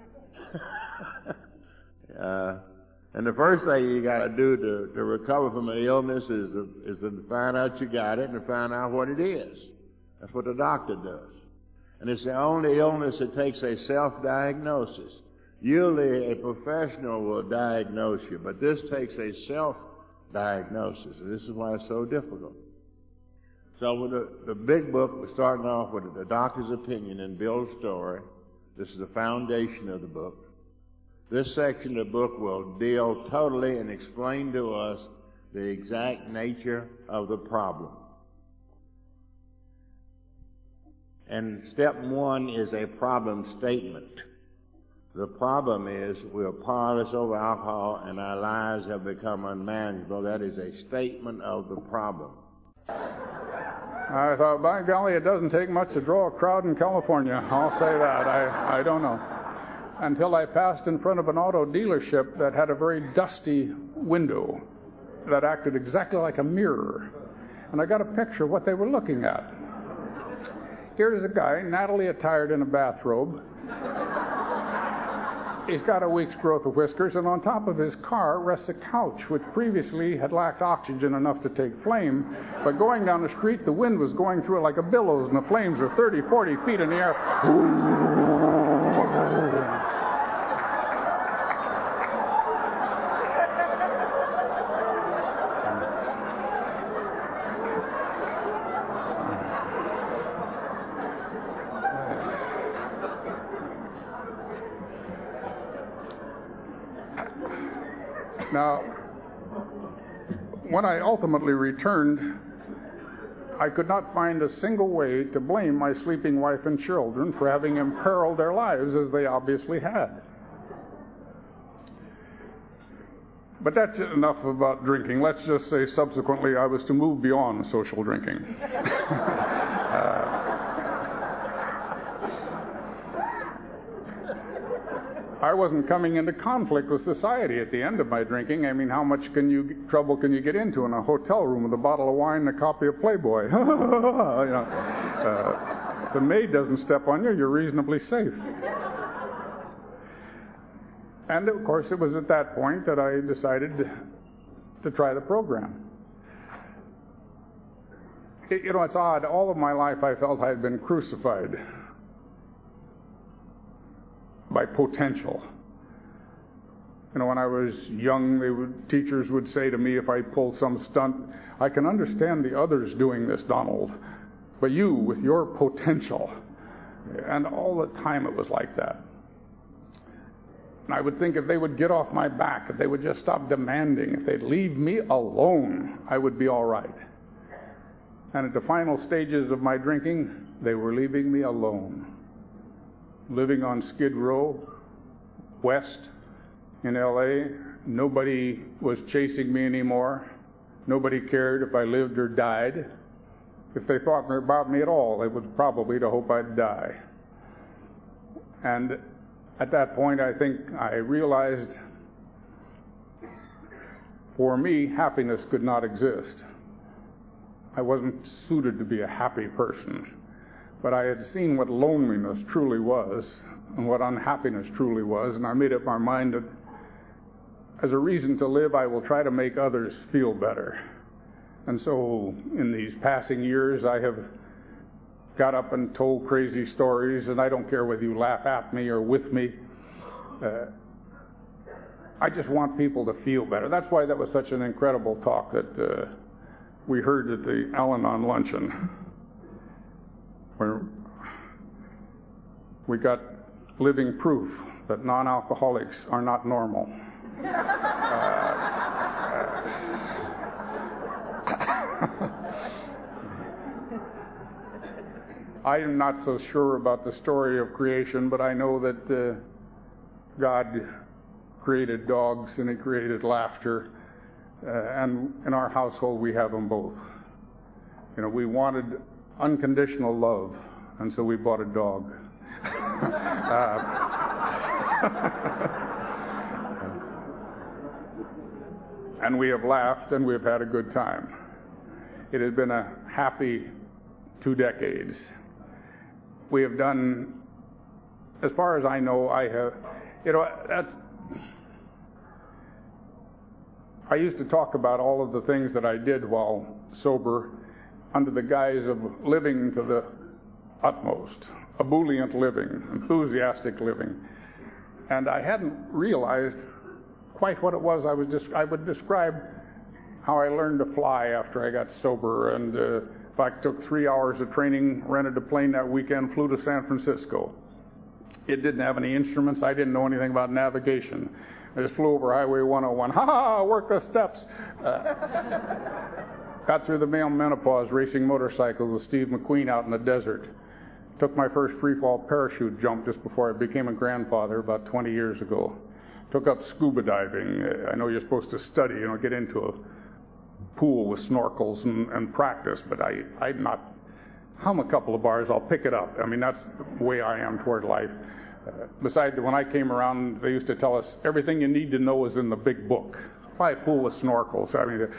And the first thing you got to do to recover from an illness is to find out you got it and to find out what it is. That's what the doctor does. And it's the only illness that takes a self-diagnosis. Usually a professional will diagnose you, but this takes a self-diagnosis, and this is why it's so difficult. So with the Big Book, we're starting off with the doctor's opinion and Bill's story. This is the foundation of the book. This section of the book will deal totally and explain to us the exact nature of the problem. And step one is a problem statement. The problem is we are powerless over alcohol and our lives have become unmanageable. That is a statement of the problem. I thought, by golly, it doesn't take much to draw a crowd in California. I'll say that. I don't know. Until I passed in front of an auto dealership that had a very dusty window that acted exactly like a mirror. And I got a picture of what they were looking at. Here's a guy, nattily attired in a bathrobe. He's got a week's growth of whiskers, and on top of his car rests a couch, which previously had lacked oxygen enough to take flame. But going down the street, the wind was going through it like a billows, and the flames were 30, 40 feet in the air. Now, when I ultimately returned, I could not find a single way to blame my sleeping wife and children for having imperiled their lives as they obviously had. But that's enough about drinking. Let's just say subsequently I was to move beyond social drinking. I wasn't coming into conflict with society at the end of my drinking. I mean, how much trouble can you get into in a hotel room with a bottle of wine and a copy of Playboy? If the maid doesn't step on you, you're reasonably safe. And, of course, it was at that point that I decided to try the program. It's odd. All of my life I felt I had been crucified by potential. When I was young, teachers would say to me if I pulled some stunt, I can understand the others doing this, Donald, but you with your potential. And all the time it was like that. And I would think if they would get off my back, if they would just stop demanding, if they'd leave me alone, I would be all right. And at the final stages of my drinking, they were leaving me alone. Living on Skid Row, west in L.A., nobody was chasing me anymore. Nobody cared if I lived or died. If they thought about me at all, it was probably to hope I'd die. And at that point, I think I realized for me, happiness could not exist. I wasn't suited to be a happy person. But I had seen what loneliness truly was and what unhappiness truly was, and I made up my mind that as a reason to live, I will try to make others feel better. And so in these passing years, I have got up and told crazy stories, and I don't care whether you laugh at me or with me. I just want people to feel better. That's why that was such an incredible talk that we heard at the Al-Anon luncheon, where we got living proof that non-alcoholics are not normal. I am not so sure about the story of creation, but I know that God created dogs and He created laughter, and in our household we have them both. You know, we wanted unconditional love, and so we bought a dog. And we have laughed and we have had a good time. It has been a happy 2 decades. We have done, as far as I know, I used to talk about all of the things that I did while sober under the guise of living to the utmost, ebullient living, enthusiastic living. And I hadn't realized quite what it was. I would describe how I learned to fly after I got sober, and in fact took 3 hours of training, rented a plane that weekend, flew to San Francisco. It didn't have any instruments. I didn't know anything about navigation. I just flew over Highway 101. Work the steps. Got through the male menopause racing motorcycles with Steve McQueen out in the desert. Took my first free-fall parachute jump just before I became a grandfather about 20 years ago. Took up scuba diving. I know you're supposed to study, get into a pool with snorkels and practice, but I'm not. Hum a couple of bars, I'll pick it up. I mean, that's the way I am toward life. Besides, when I came around, they used to tell us everything you need to know is in the big book. Why pool with snorkels? I mean,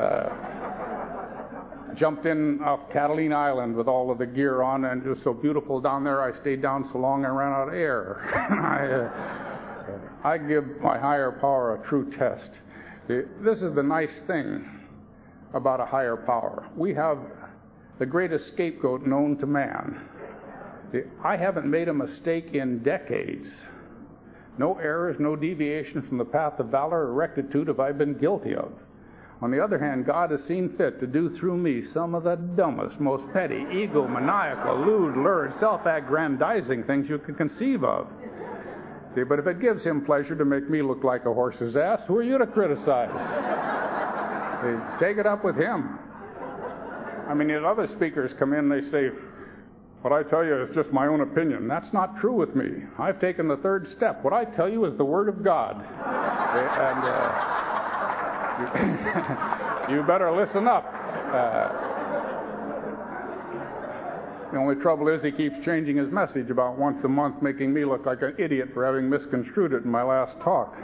jumped in off Catalina Island with all of the gear on, and it was so beautiful down there. I stayed down so long I ran out of air. I give my higher power a true test. This is the nice thing about a higher power. We have the greatest scapegoat known to man. I haven't made a mistake in decades. No errors, no deviation from the path of valor or rectitude have I been guilty of. On the other hand, God has seen fit to do through me some of the dumbest, most petty, egomaniacal, lewd, lurid, self-aggrandizing things you could conceive of. See, but if it gives Him pleasure to make me look like a horse's ass, who are you to criticize? Take it up with Him. I mean, if other speakers come in, they say, what I tell you is just my own opinion. That's not true with me. I've taken the third step. What I tell you is the Word of God. And you better listen up. The only trouble is he keeps changing his message about once a month, making me look like an idiot for having misconstrued it in my last talk.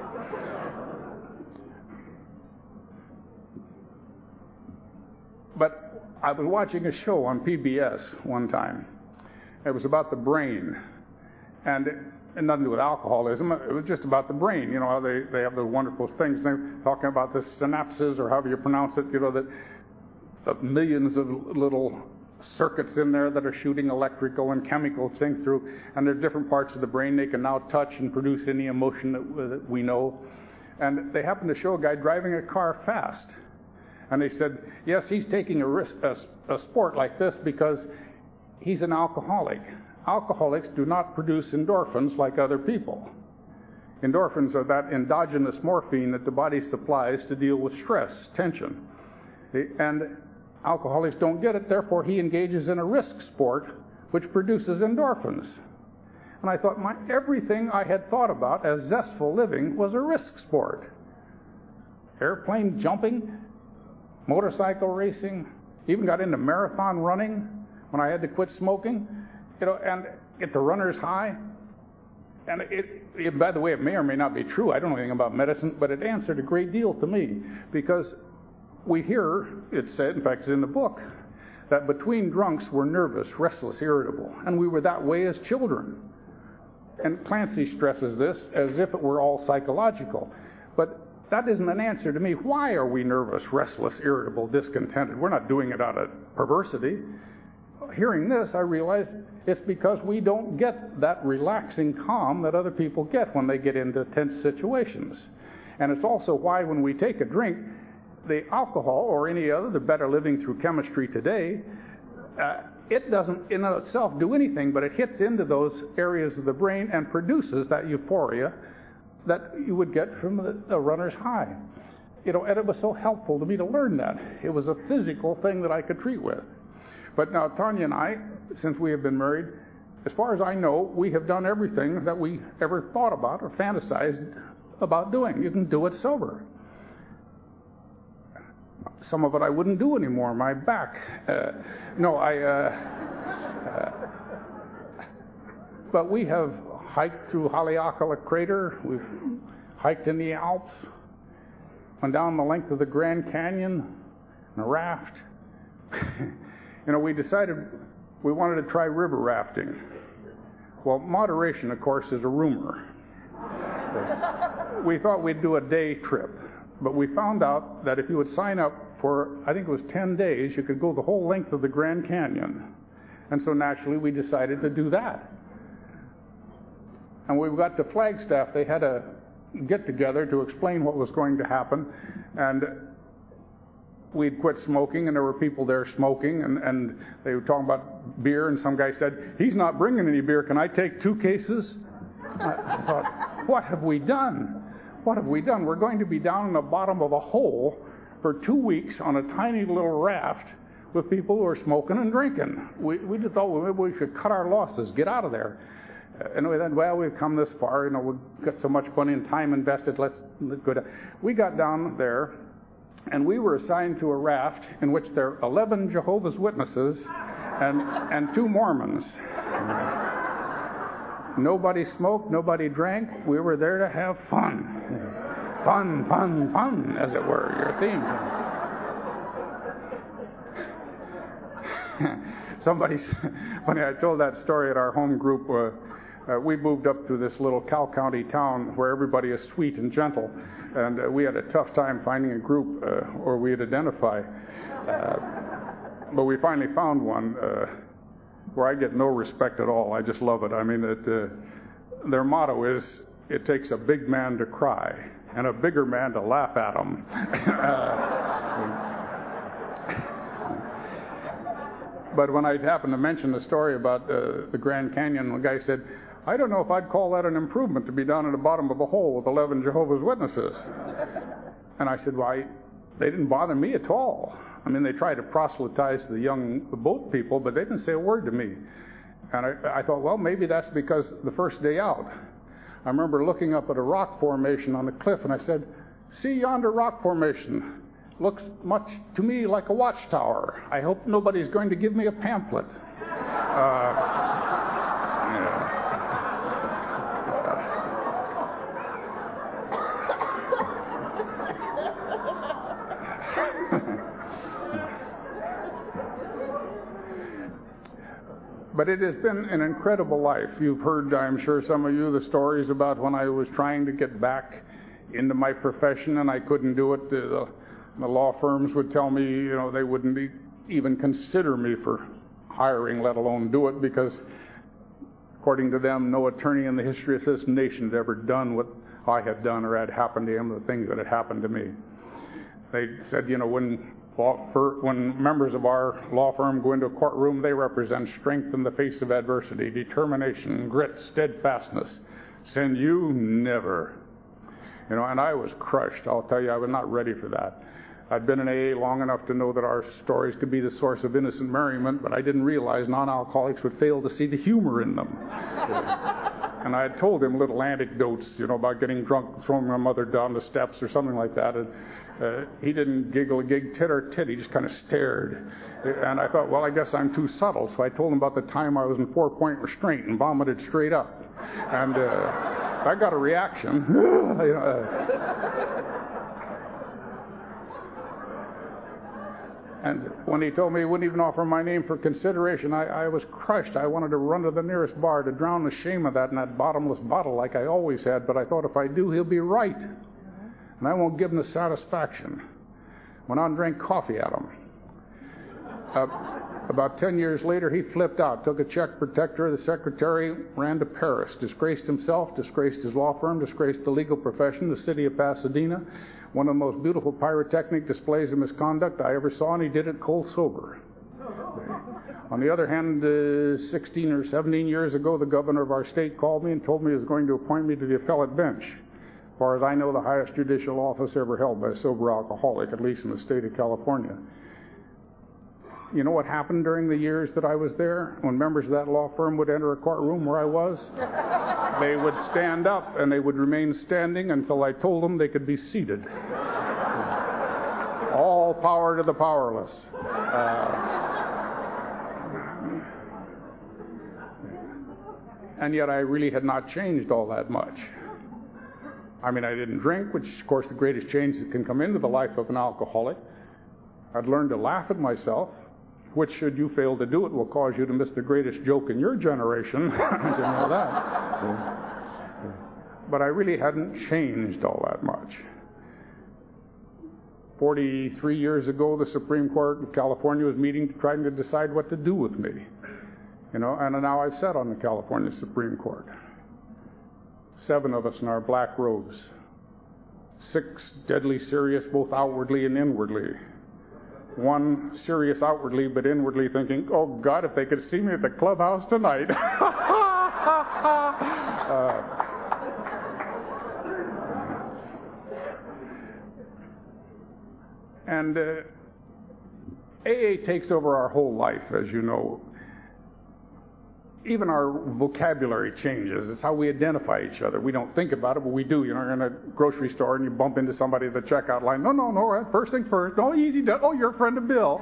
But I was watching a show on PBS one time. It was about the brain, and nothing to do with alcoholism. It was just about the brain. You know how they have those wonderful things. They're talking about the synapses, or however you pronounce it. That the millions of little circuits in there that are shooting electrical and chemical things through, and there are different parts of the brain they can now touch and produce any emotion that we know. And they happened to show a guy driving a car fast, and they said, yes, he's taking a risk, a sport like this because he's an alcoholic. Alcoholics do not produce endorphins like other people. Endorphins are that endogenous morphine that the body supplies to deal with stress, tension. And alcoholics don't get it, therefore he engages in a risk sport which produces endorphins. And I thought everything I had thought about as zestful living was a risk sport. Airplane jumping, motorcycle racing, even got into marathon running when I had to quit smoking, and get the runner's high. And it, by the way, it may or may not be true. I don't know anything about medicine, but it answered a great deal to me, because we hear it said, in fact it's in the book, that between drunks we're nervous, restless, irritable, and we were that way as children. And Clancy stresses this as if it were all psychological. But that isn't an answer to me. Why are we nervous, restless, irritable, discontented? We're not doing it out of perversity. Hearing this, I realized it's because we don't get that relaxing calm that other people get when they get into tense situations. And it's also why when we take a drink, the alcohol or any other, the better living through chemistry today, it doesn't in itself do anything, but it hits into those areas of the brain and produces that euphoria that you would get from a runner's high. And it was so helpful to me to learn that. It was a physical thing that I could treat with. But now Tanya and I, since we have been married, as far as I know, we have done everything that we ever thought about or fantasized about doing. You can do it sober. Some of it I wouldn't do anymore. My back. But we have hiked through Haleakala Crater. We've hiked in the Alps. Went down the length of the Grand Canyon in a raft. We decided we wanted to try river rafting. Well, moderation, of course, is a rumor. We thought we'd do a day trip, but we found out that if you would sign up for, I think it was 10 days, you could go the whole length of the Grand Canyon. And so naturally we decided to do that. And when we got to Flagstaff, they had a get together to explain what was going to happen. And we'd quit smoking, and there were people there smoking, and they were talking about beer, and some guy said, "He's not bringing any beer. Can I take 2 cases?" I thought, what have we done? What have we done? We're going to be down in the bottom of a hole for 2 weeks on a tiny little raft with people who are smoking and drinking. We just thought, well, maybe we should cut our losses, get out of there. And we said, well, we've come this far, we've got so much money and time invested, let's go down. We got down there, and we were assigned to a raft in which there are 11 Jehovah's Witnesses and 2 Mormons. Nobody smoked, nobody drank. We were there to have fun. Fun, fun, fun, as it were, your theme. When I told that story at our home group, we moved up to this little Cal County town where everybody is sweet and gentle, and we had a tough time finding a group where we'd identify. But we finally found one where I get no respect at all. I just love it. I mean, their motto is, it takes a big man to cry and a bigger man to laugh at him. But when I happened to mention the story about the Grand Canyon, the guy said, I don't know if I'd call that an improvement to be down at the bottom of a hole with 11 Jehovah's Witnesses. And I said, why, they didn't bother me at all. I mean, they tried to proselytize the boat people, but they didn't say a word to me. And I thought, well, maybe that's because the first day out, I remember looking up at a rock formation on the cliff, and I said, see yonder rock formation. Looks much to me like a watchtower. I hope nobody's going to give me a pamphlet. But it has been an incredible life. You've heard, I'm sure, some of you, the stories about when I was trying to get back into my profession and I couldn't do it. The law firms would tell me, they wouldn't even consider me for hiring, let alone do it, because according to them, no attorney in the history of this nation had ever done what I had done or had happened to him, the things that had happened to me. They said, when members of our law firm go into a courtroom, they represent strength in the face of adversity, determination, grit, steadfastness. Sin you, never. And I was crushed. I'll tell you, I was not ready for that. I'd been in AA long enough to know that our stories could be the source of innocent merriment, but I didn't realize non-alcoholics would fail to see the humor in them. And I had told him little anecdotes, about getting drunk, throwing my mother down the steps or something like that. And he didn't giggle a gig tit or tit. He just kind of stared. And I thought, well, I guess I'm too subtle. So I told him about the time I was in 4-point restraint and vomited straight up. And I got a reaction. And when he told me he wouldn't even offer my name for consideration, I was crushed. I wanted to run to the nearest bar to drown the shame of that in that bottomless bottle like I always had. But I thought if I do, he'll be right. And I won't give him the satisfaction. Went on and drank coffee at him. About 10 years later, he flipped out, took a check protector of the secretary, ran to Paris, disgraced himself, disgraced his law firm, disgraced the legal profession, the city of Pasadena. One of the most beautiful pyrotechnic displays of misconduct I ever saw, and he did it cold sober. On the other hand, 16 or 17 years ago, the governor of our state called me and told me he was going to appoint me to the appellate bench. As far as I know, the highest judicial office ever held by a sober alcoholic, at least in the state of California. You know what happened during the years that I was there? When members of that law firm would enter a courtroom where I was, they would stand up and they would remain standing until I told them they could be seated. All power to the powerless. And yet I really had not changed all that much. I mean, I didn't drink, which is, of course, the greatest change that can come into the life of an alcoholic. I'd learned to laugh at myself, which, should you fail to do it, will cause you to miss the greatest joke in your generation. I didn't know that. But I really hadn't changed all that much. 43 years ago, the Supreme Court of California was meeting, trying to decide what to do with me. You know, and now I've sat on the California Supreme Court. 7 of us in our black robes. 6 deadly serious, both outwardly and inwardly. 1 serious outwardly, but inwardly thinking, oh God, if they could see me at the clubhouse tonight. And AA takes over our whole life, as you know. Even our vocabulary changes. It's how we identify each other. We don't think about it, but we do. You know, you're in a grocery store and you bump into somebody at the checkout line. No, first things first. No, easy. Oh, you're a friend of Bill.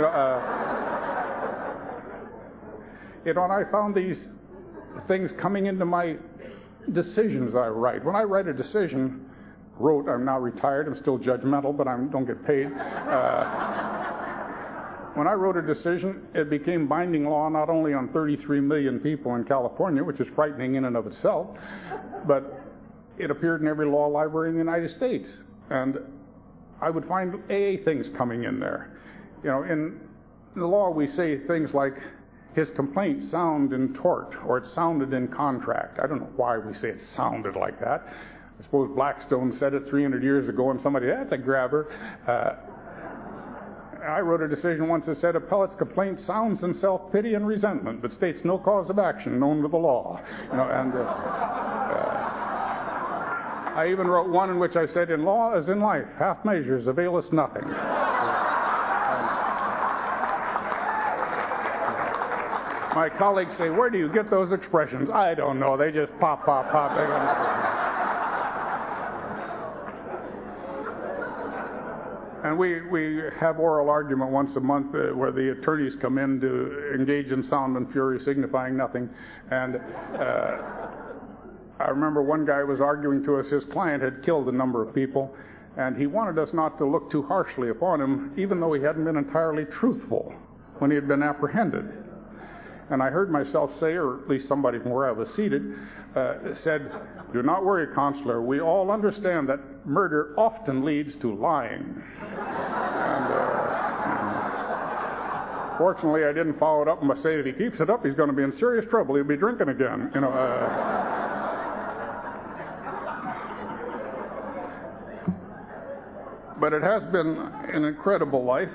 And I found these things coming into my decisions I write. When I write a decision, I'm now retired. I'm still judgmental, but I don't get paid. When I wrote a decision, it became binding law not only on 33 million people in California, which is frightening in and of itself, but it appeared in every law library in the United States. And I would find AA things coming in there. You know, in the law we say things like, his complaint sounded in tort, or it sounded in contract. I don't know why we say it sounded like that. I suppose Blackstone said it 300 years ago, and somebody, that's a grabber. I wrote a decision once that said appellate's complaint sounds in self-pity and resentment, but states no cause of action known to the law. You know, and I even wrote one in which I said, in law as in life, half measures avail us nothing. My colleagues say, where do you get those expressions? I don't know. They just pop. And we have oral argument once a month where the attorneys come in to engage in sound and fury, signifying nothing. And I remember one guy was arguing to us, his client had killed a number of people, and he wanted us not to look too harshly upon him, even though he hadn't been entirely truthful when he had been apprehended. And I heard myself say, or at least somebody from where I was seated, said, do not worry, Counselor, we all understand that murder often leads to lying. And fortunately, I didn't follow it up and say, if he keeps it up, he's going to be in serious trouble. He'll be drinking again. You know. But it has been an incredible life.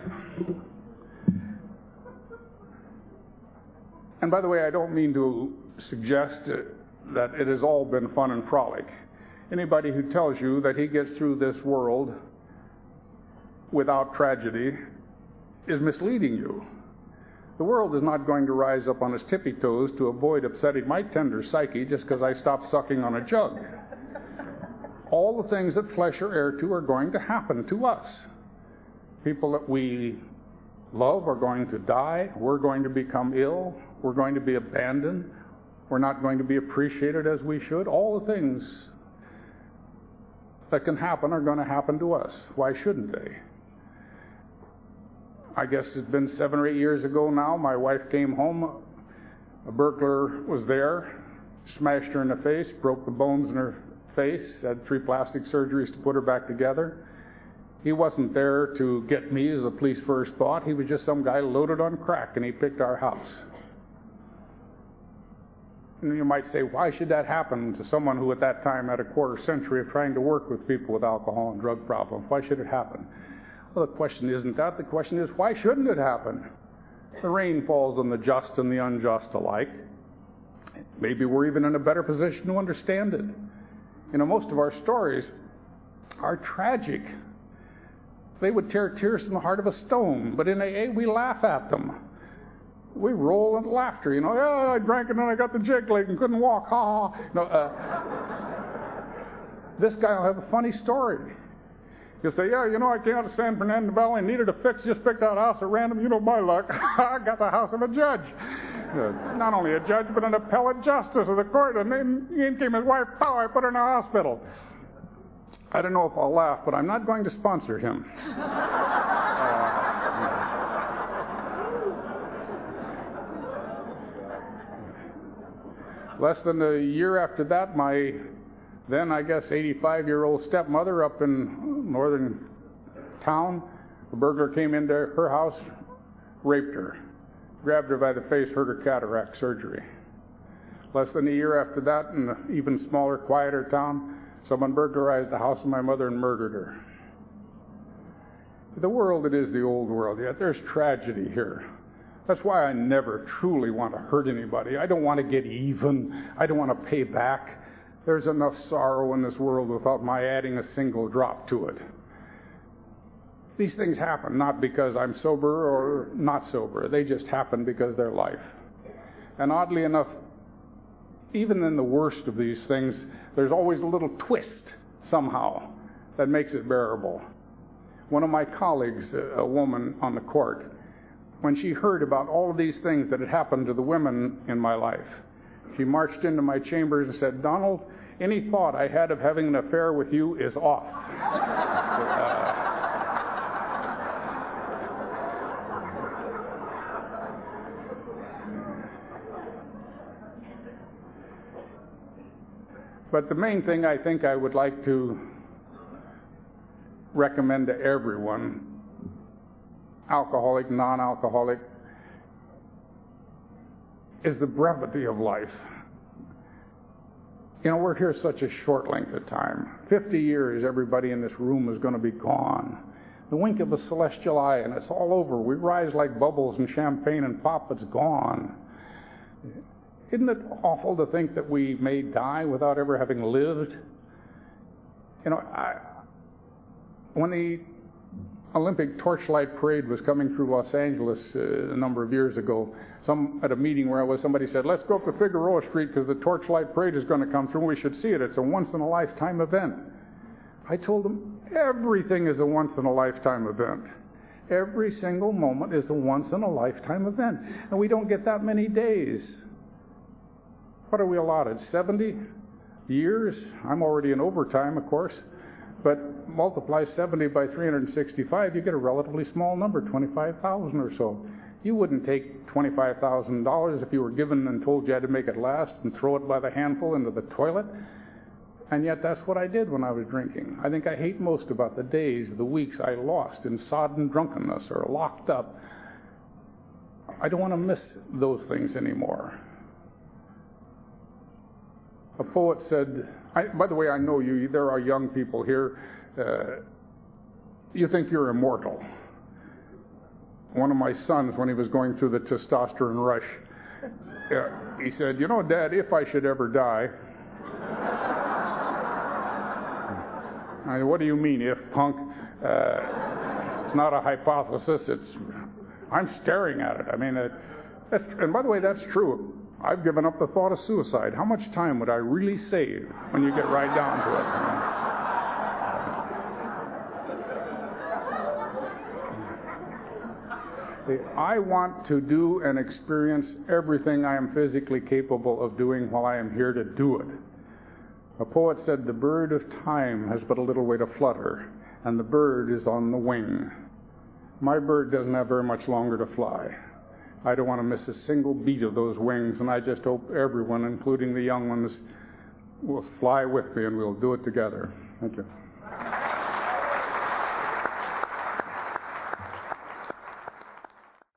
And by the way, I don't mean to suggest that it has all been fun and frolic. Anybody who tells you that he gets through this world without tragedy is misleading you. The world is not going to rise up on its tippy toes to avoid upsetting my tender psyche just because I stopped sucking on a jug. All the things that flesh are heir to are going to happen to us. People that we love are going to die. We're going to become ill. We're going to be abandoned. We're not going to be appreciated as we should. All the things that can happen are going to happen to us. Why shouldn't they? I guess it's been 7 or 8 years ago now. My wife came home. A burglar was there, smashed her in the face, broke the bones in her face, had 3 plastic surgeries to put her back together. He wasn't there to get me, as the police first thought. He was just some guy loaded on crack, and he picked our house. And you might say, why should that happen to someone who at that time had a quarter century of trying to work with people with alcohol and drug problems? Why should it happen? Well, the question isn't that. The question is, why shouldn't it happen? The rain falls on the just and the unjust alike. Maybe we're even in a better position to understand it. You know, most of our stories are tragic. They would tear tears from the heart of a stone, but in AA we laugh at them. We roll in laughter, you know. Yeah, I drank and then I got the jig leg and couldn't walk. Ha ha. No, this guy will have a funny story. He'll say, yeah, you know, I came out of San Fernando Valley and needed a fix, just picked out a house at random. You know my luck. I got the house of a judge. Not only a judge, but an appellate justice of the court. And then in came his wife, pow, I put her in a hospital. I don't know if I'll laugh, but I'm not going to sponsor him. Less than a year after that, my then, I guess, 85-year-old stepmother up in northern town, a burglar came into her house, raped her, grabbed her by the face, hurt her cataract surgery. Less than a year after that, in an even smaller, quieter town, someone burglarized the house of my mother and murdered her. The world, it is the old world, yet there's tragedy here. That's why I never truly want to hurt anybody. I don't want to get even. I don't want to pay back. There's enough sorrow in this world without my adding a single drop to it. These things happen not because I'm sober or not sober. They just happen because they're life. And oddly enough, even in the worst of these things, there's always a little twist somehow that makes it bearable. One of my colleagues, a woman on the court, when she heard about all of these things that had happened to the women in my life, she marched into my chambers and said, Donald, any thought I had of having an affair with you is off. But the main thing I think I would like to recommend to everyone, alcoholic, non-alcoholic, is the brevity of life. You know, we're here such a short length of time. 50 years, everybody in this room is going to be gone. The wink of a celestial eye, and it's all over. We rise like bubbles in champagne and pop, it's gone. Isn't it awful to think that we may die without ever having lived? You know, when the Olympic torchlight parade was coming through Los Angeles a number of years ago, at a meeting where I was, somebody said, let's go up to Figueroa Street because the torchlight parade is going to come through and we should see it. It's a once-in-a-lifetime event. I told them, everything is a once-in-a-lifetime event. Every single moment is a once-in-a-lifetime event. And we don't get that many days. What are we allotted, 70 years? I'm already in overtime, of course. But multiply 70 by 365, you get a relatively small number, 25,000 or so. You wouldn't take $25,000 if you were given and told you had to make it last and throw it by the handful into the toilet. And yet that's what I did when I was drinking. I think I hate most about the days, the weeks I lost in sodden drunkenness or locked up. I don't want to miss those things anymore. A poet said, by the way, I know there are young people here, you think you're immortal. One of my sons, when he was going through the testosterone rush, he said, you know, Dad, if I should ever die. I said, what do you mean, if, punk? It's not a hypothesis. I'm staring at it. I mean, and by the way, that's true. I've given up the thought of suicide. How much time would I really save when you get right down to it? I want to do and experience everything I am physically capable of doing while I am here to do it. A poet said, the bird of time has but a little way to flutter, and the bird is on the wing. My bird doesn't have very much longer to fly. I don't want to miss a single beat of those wings, and I just hope everyone, including the young ones, will fly with me and we'll do it together. Thank you.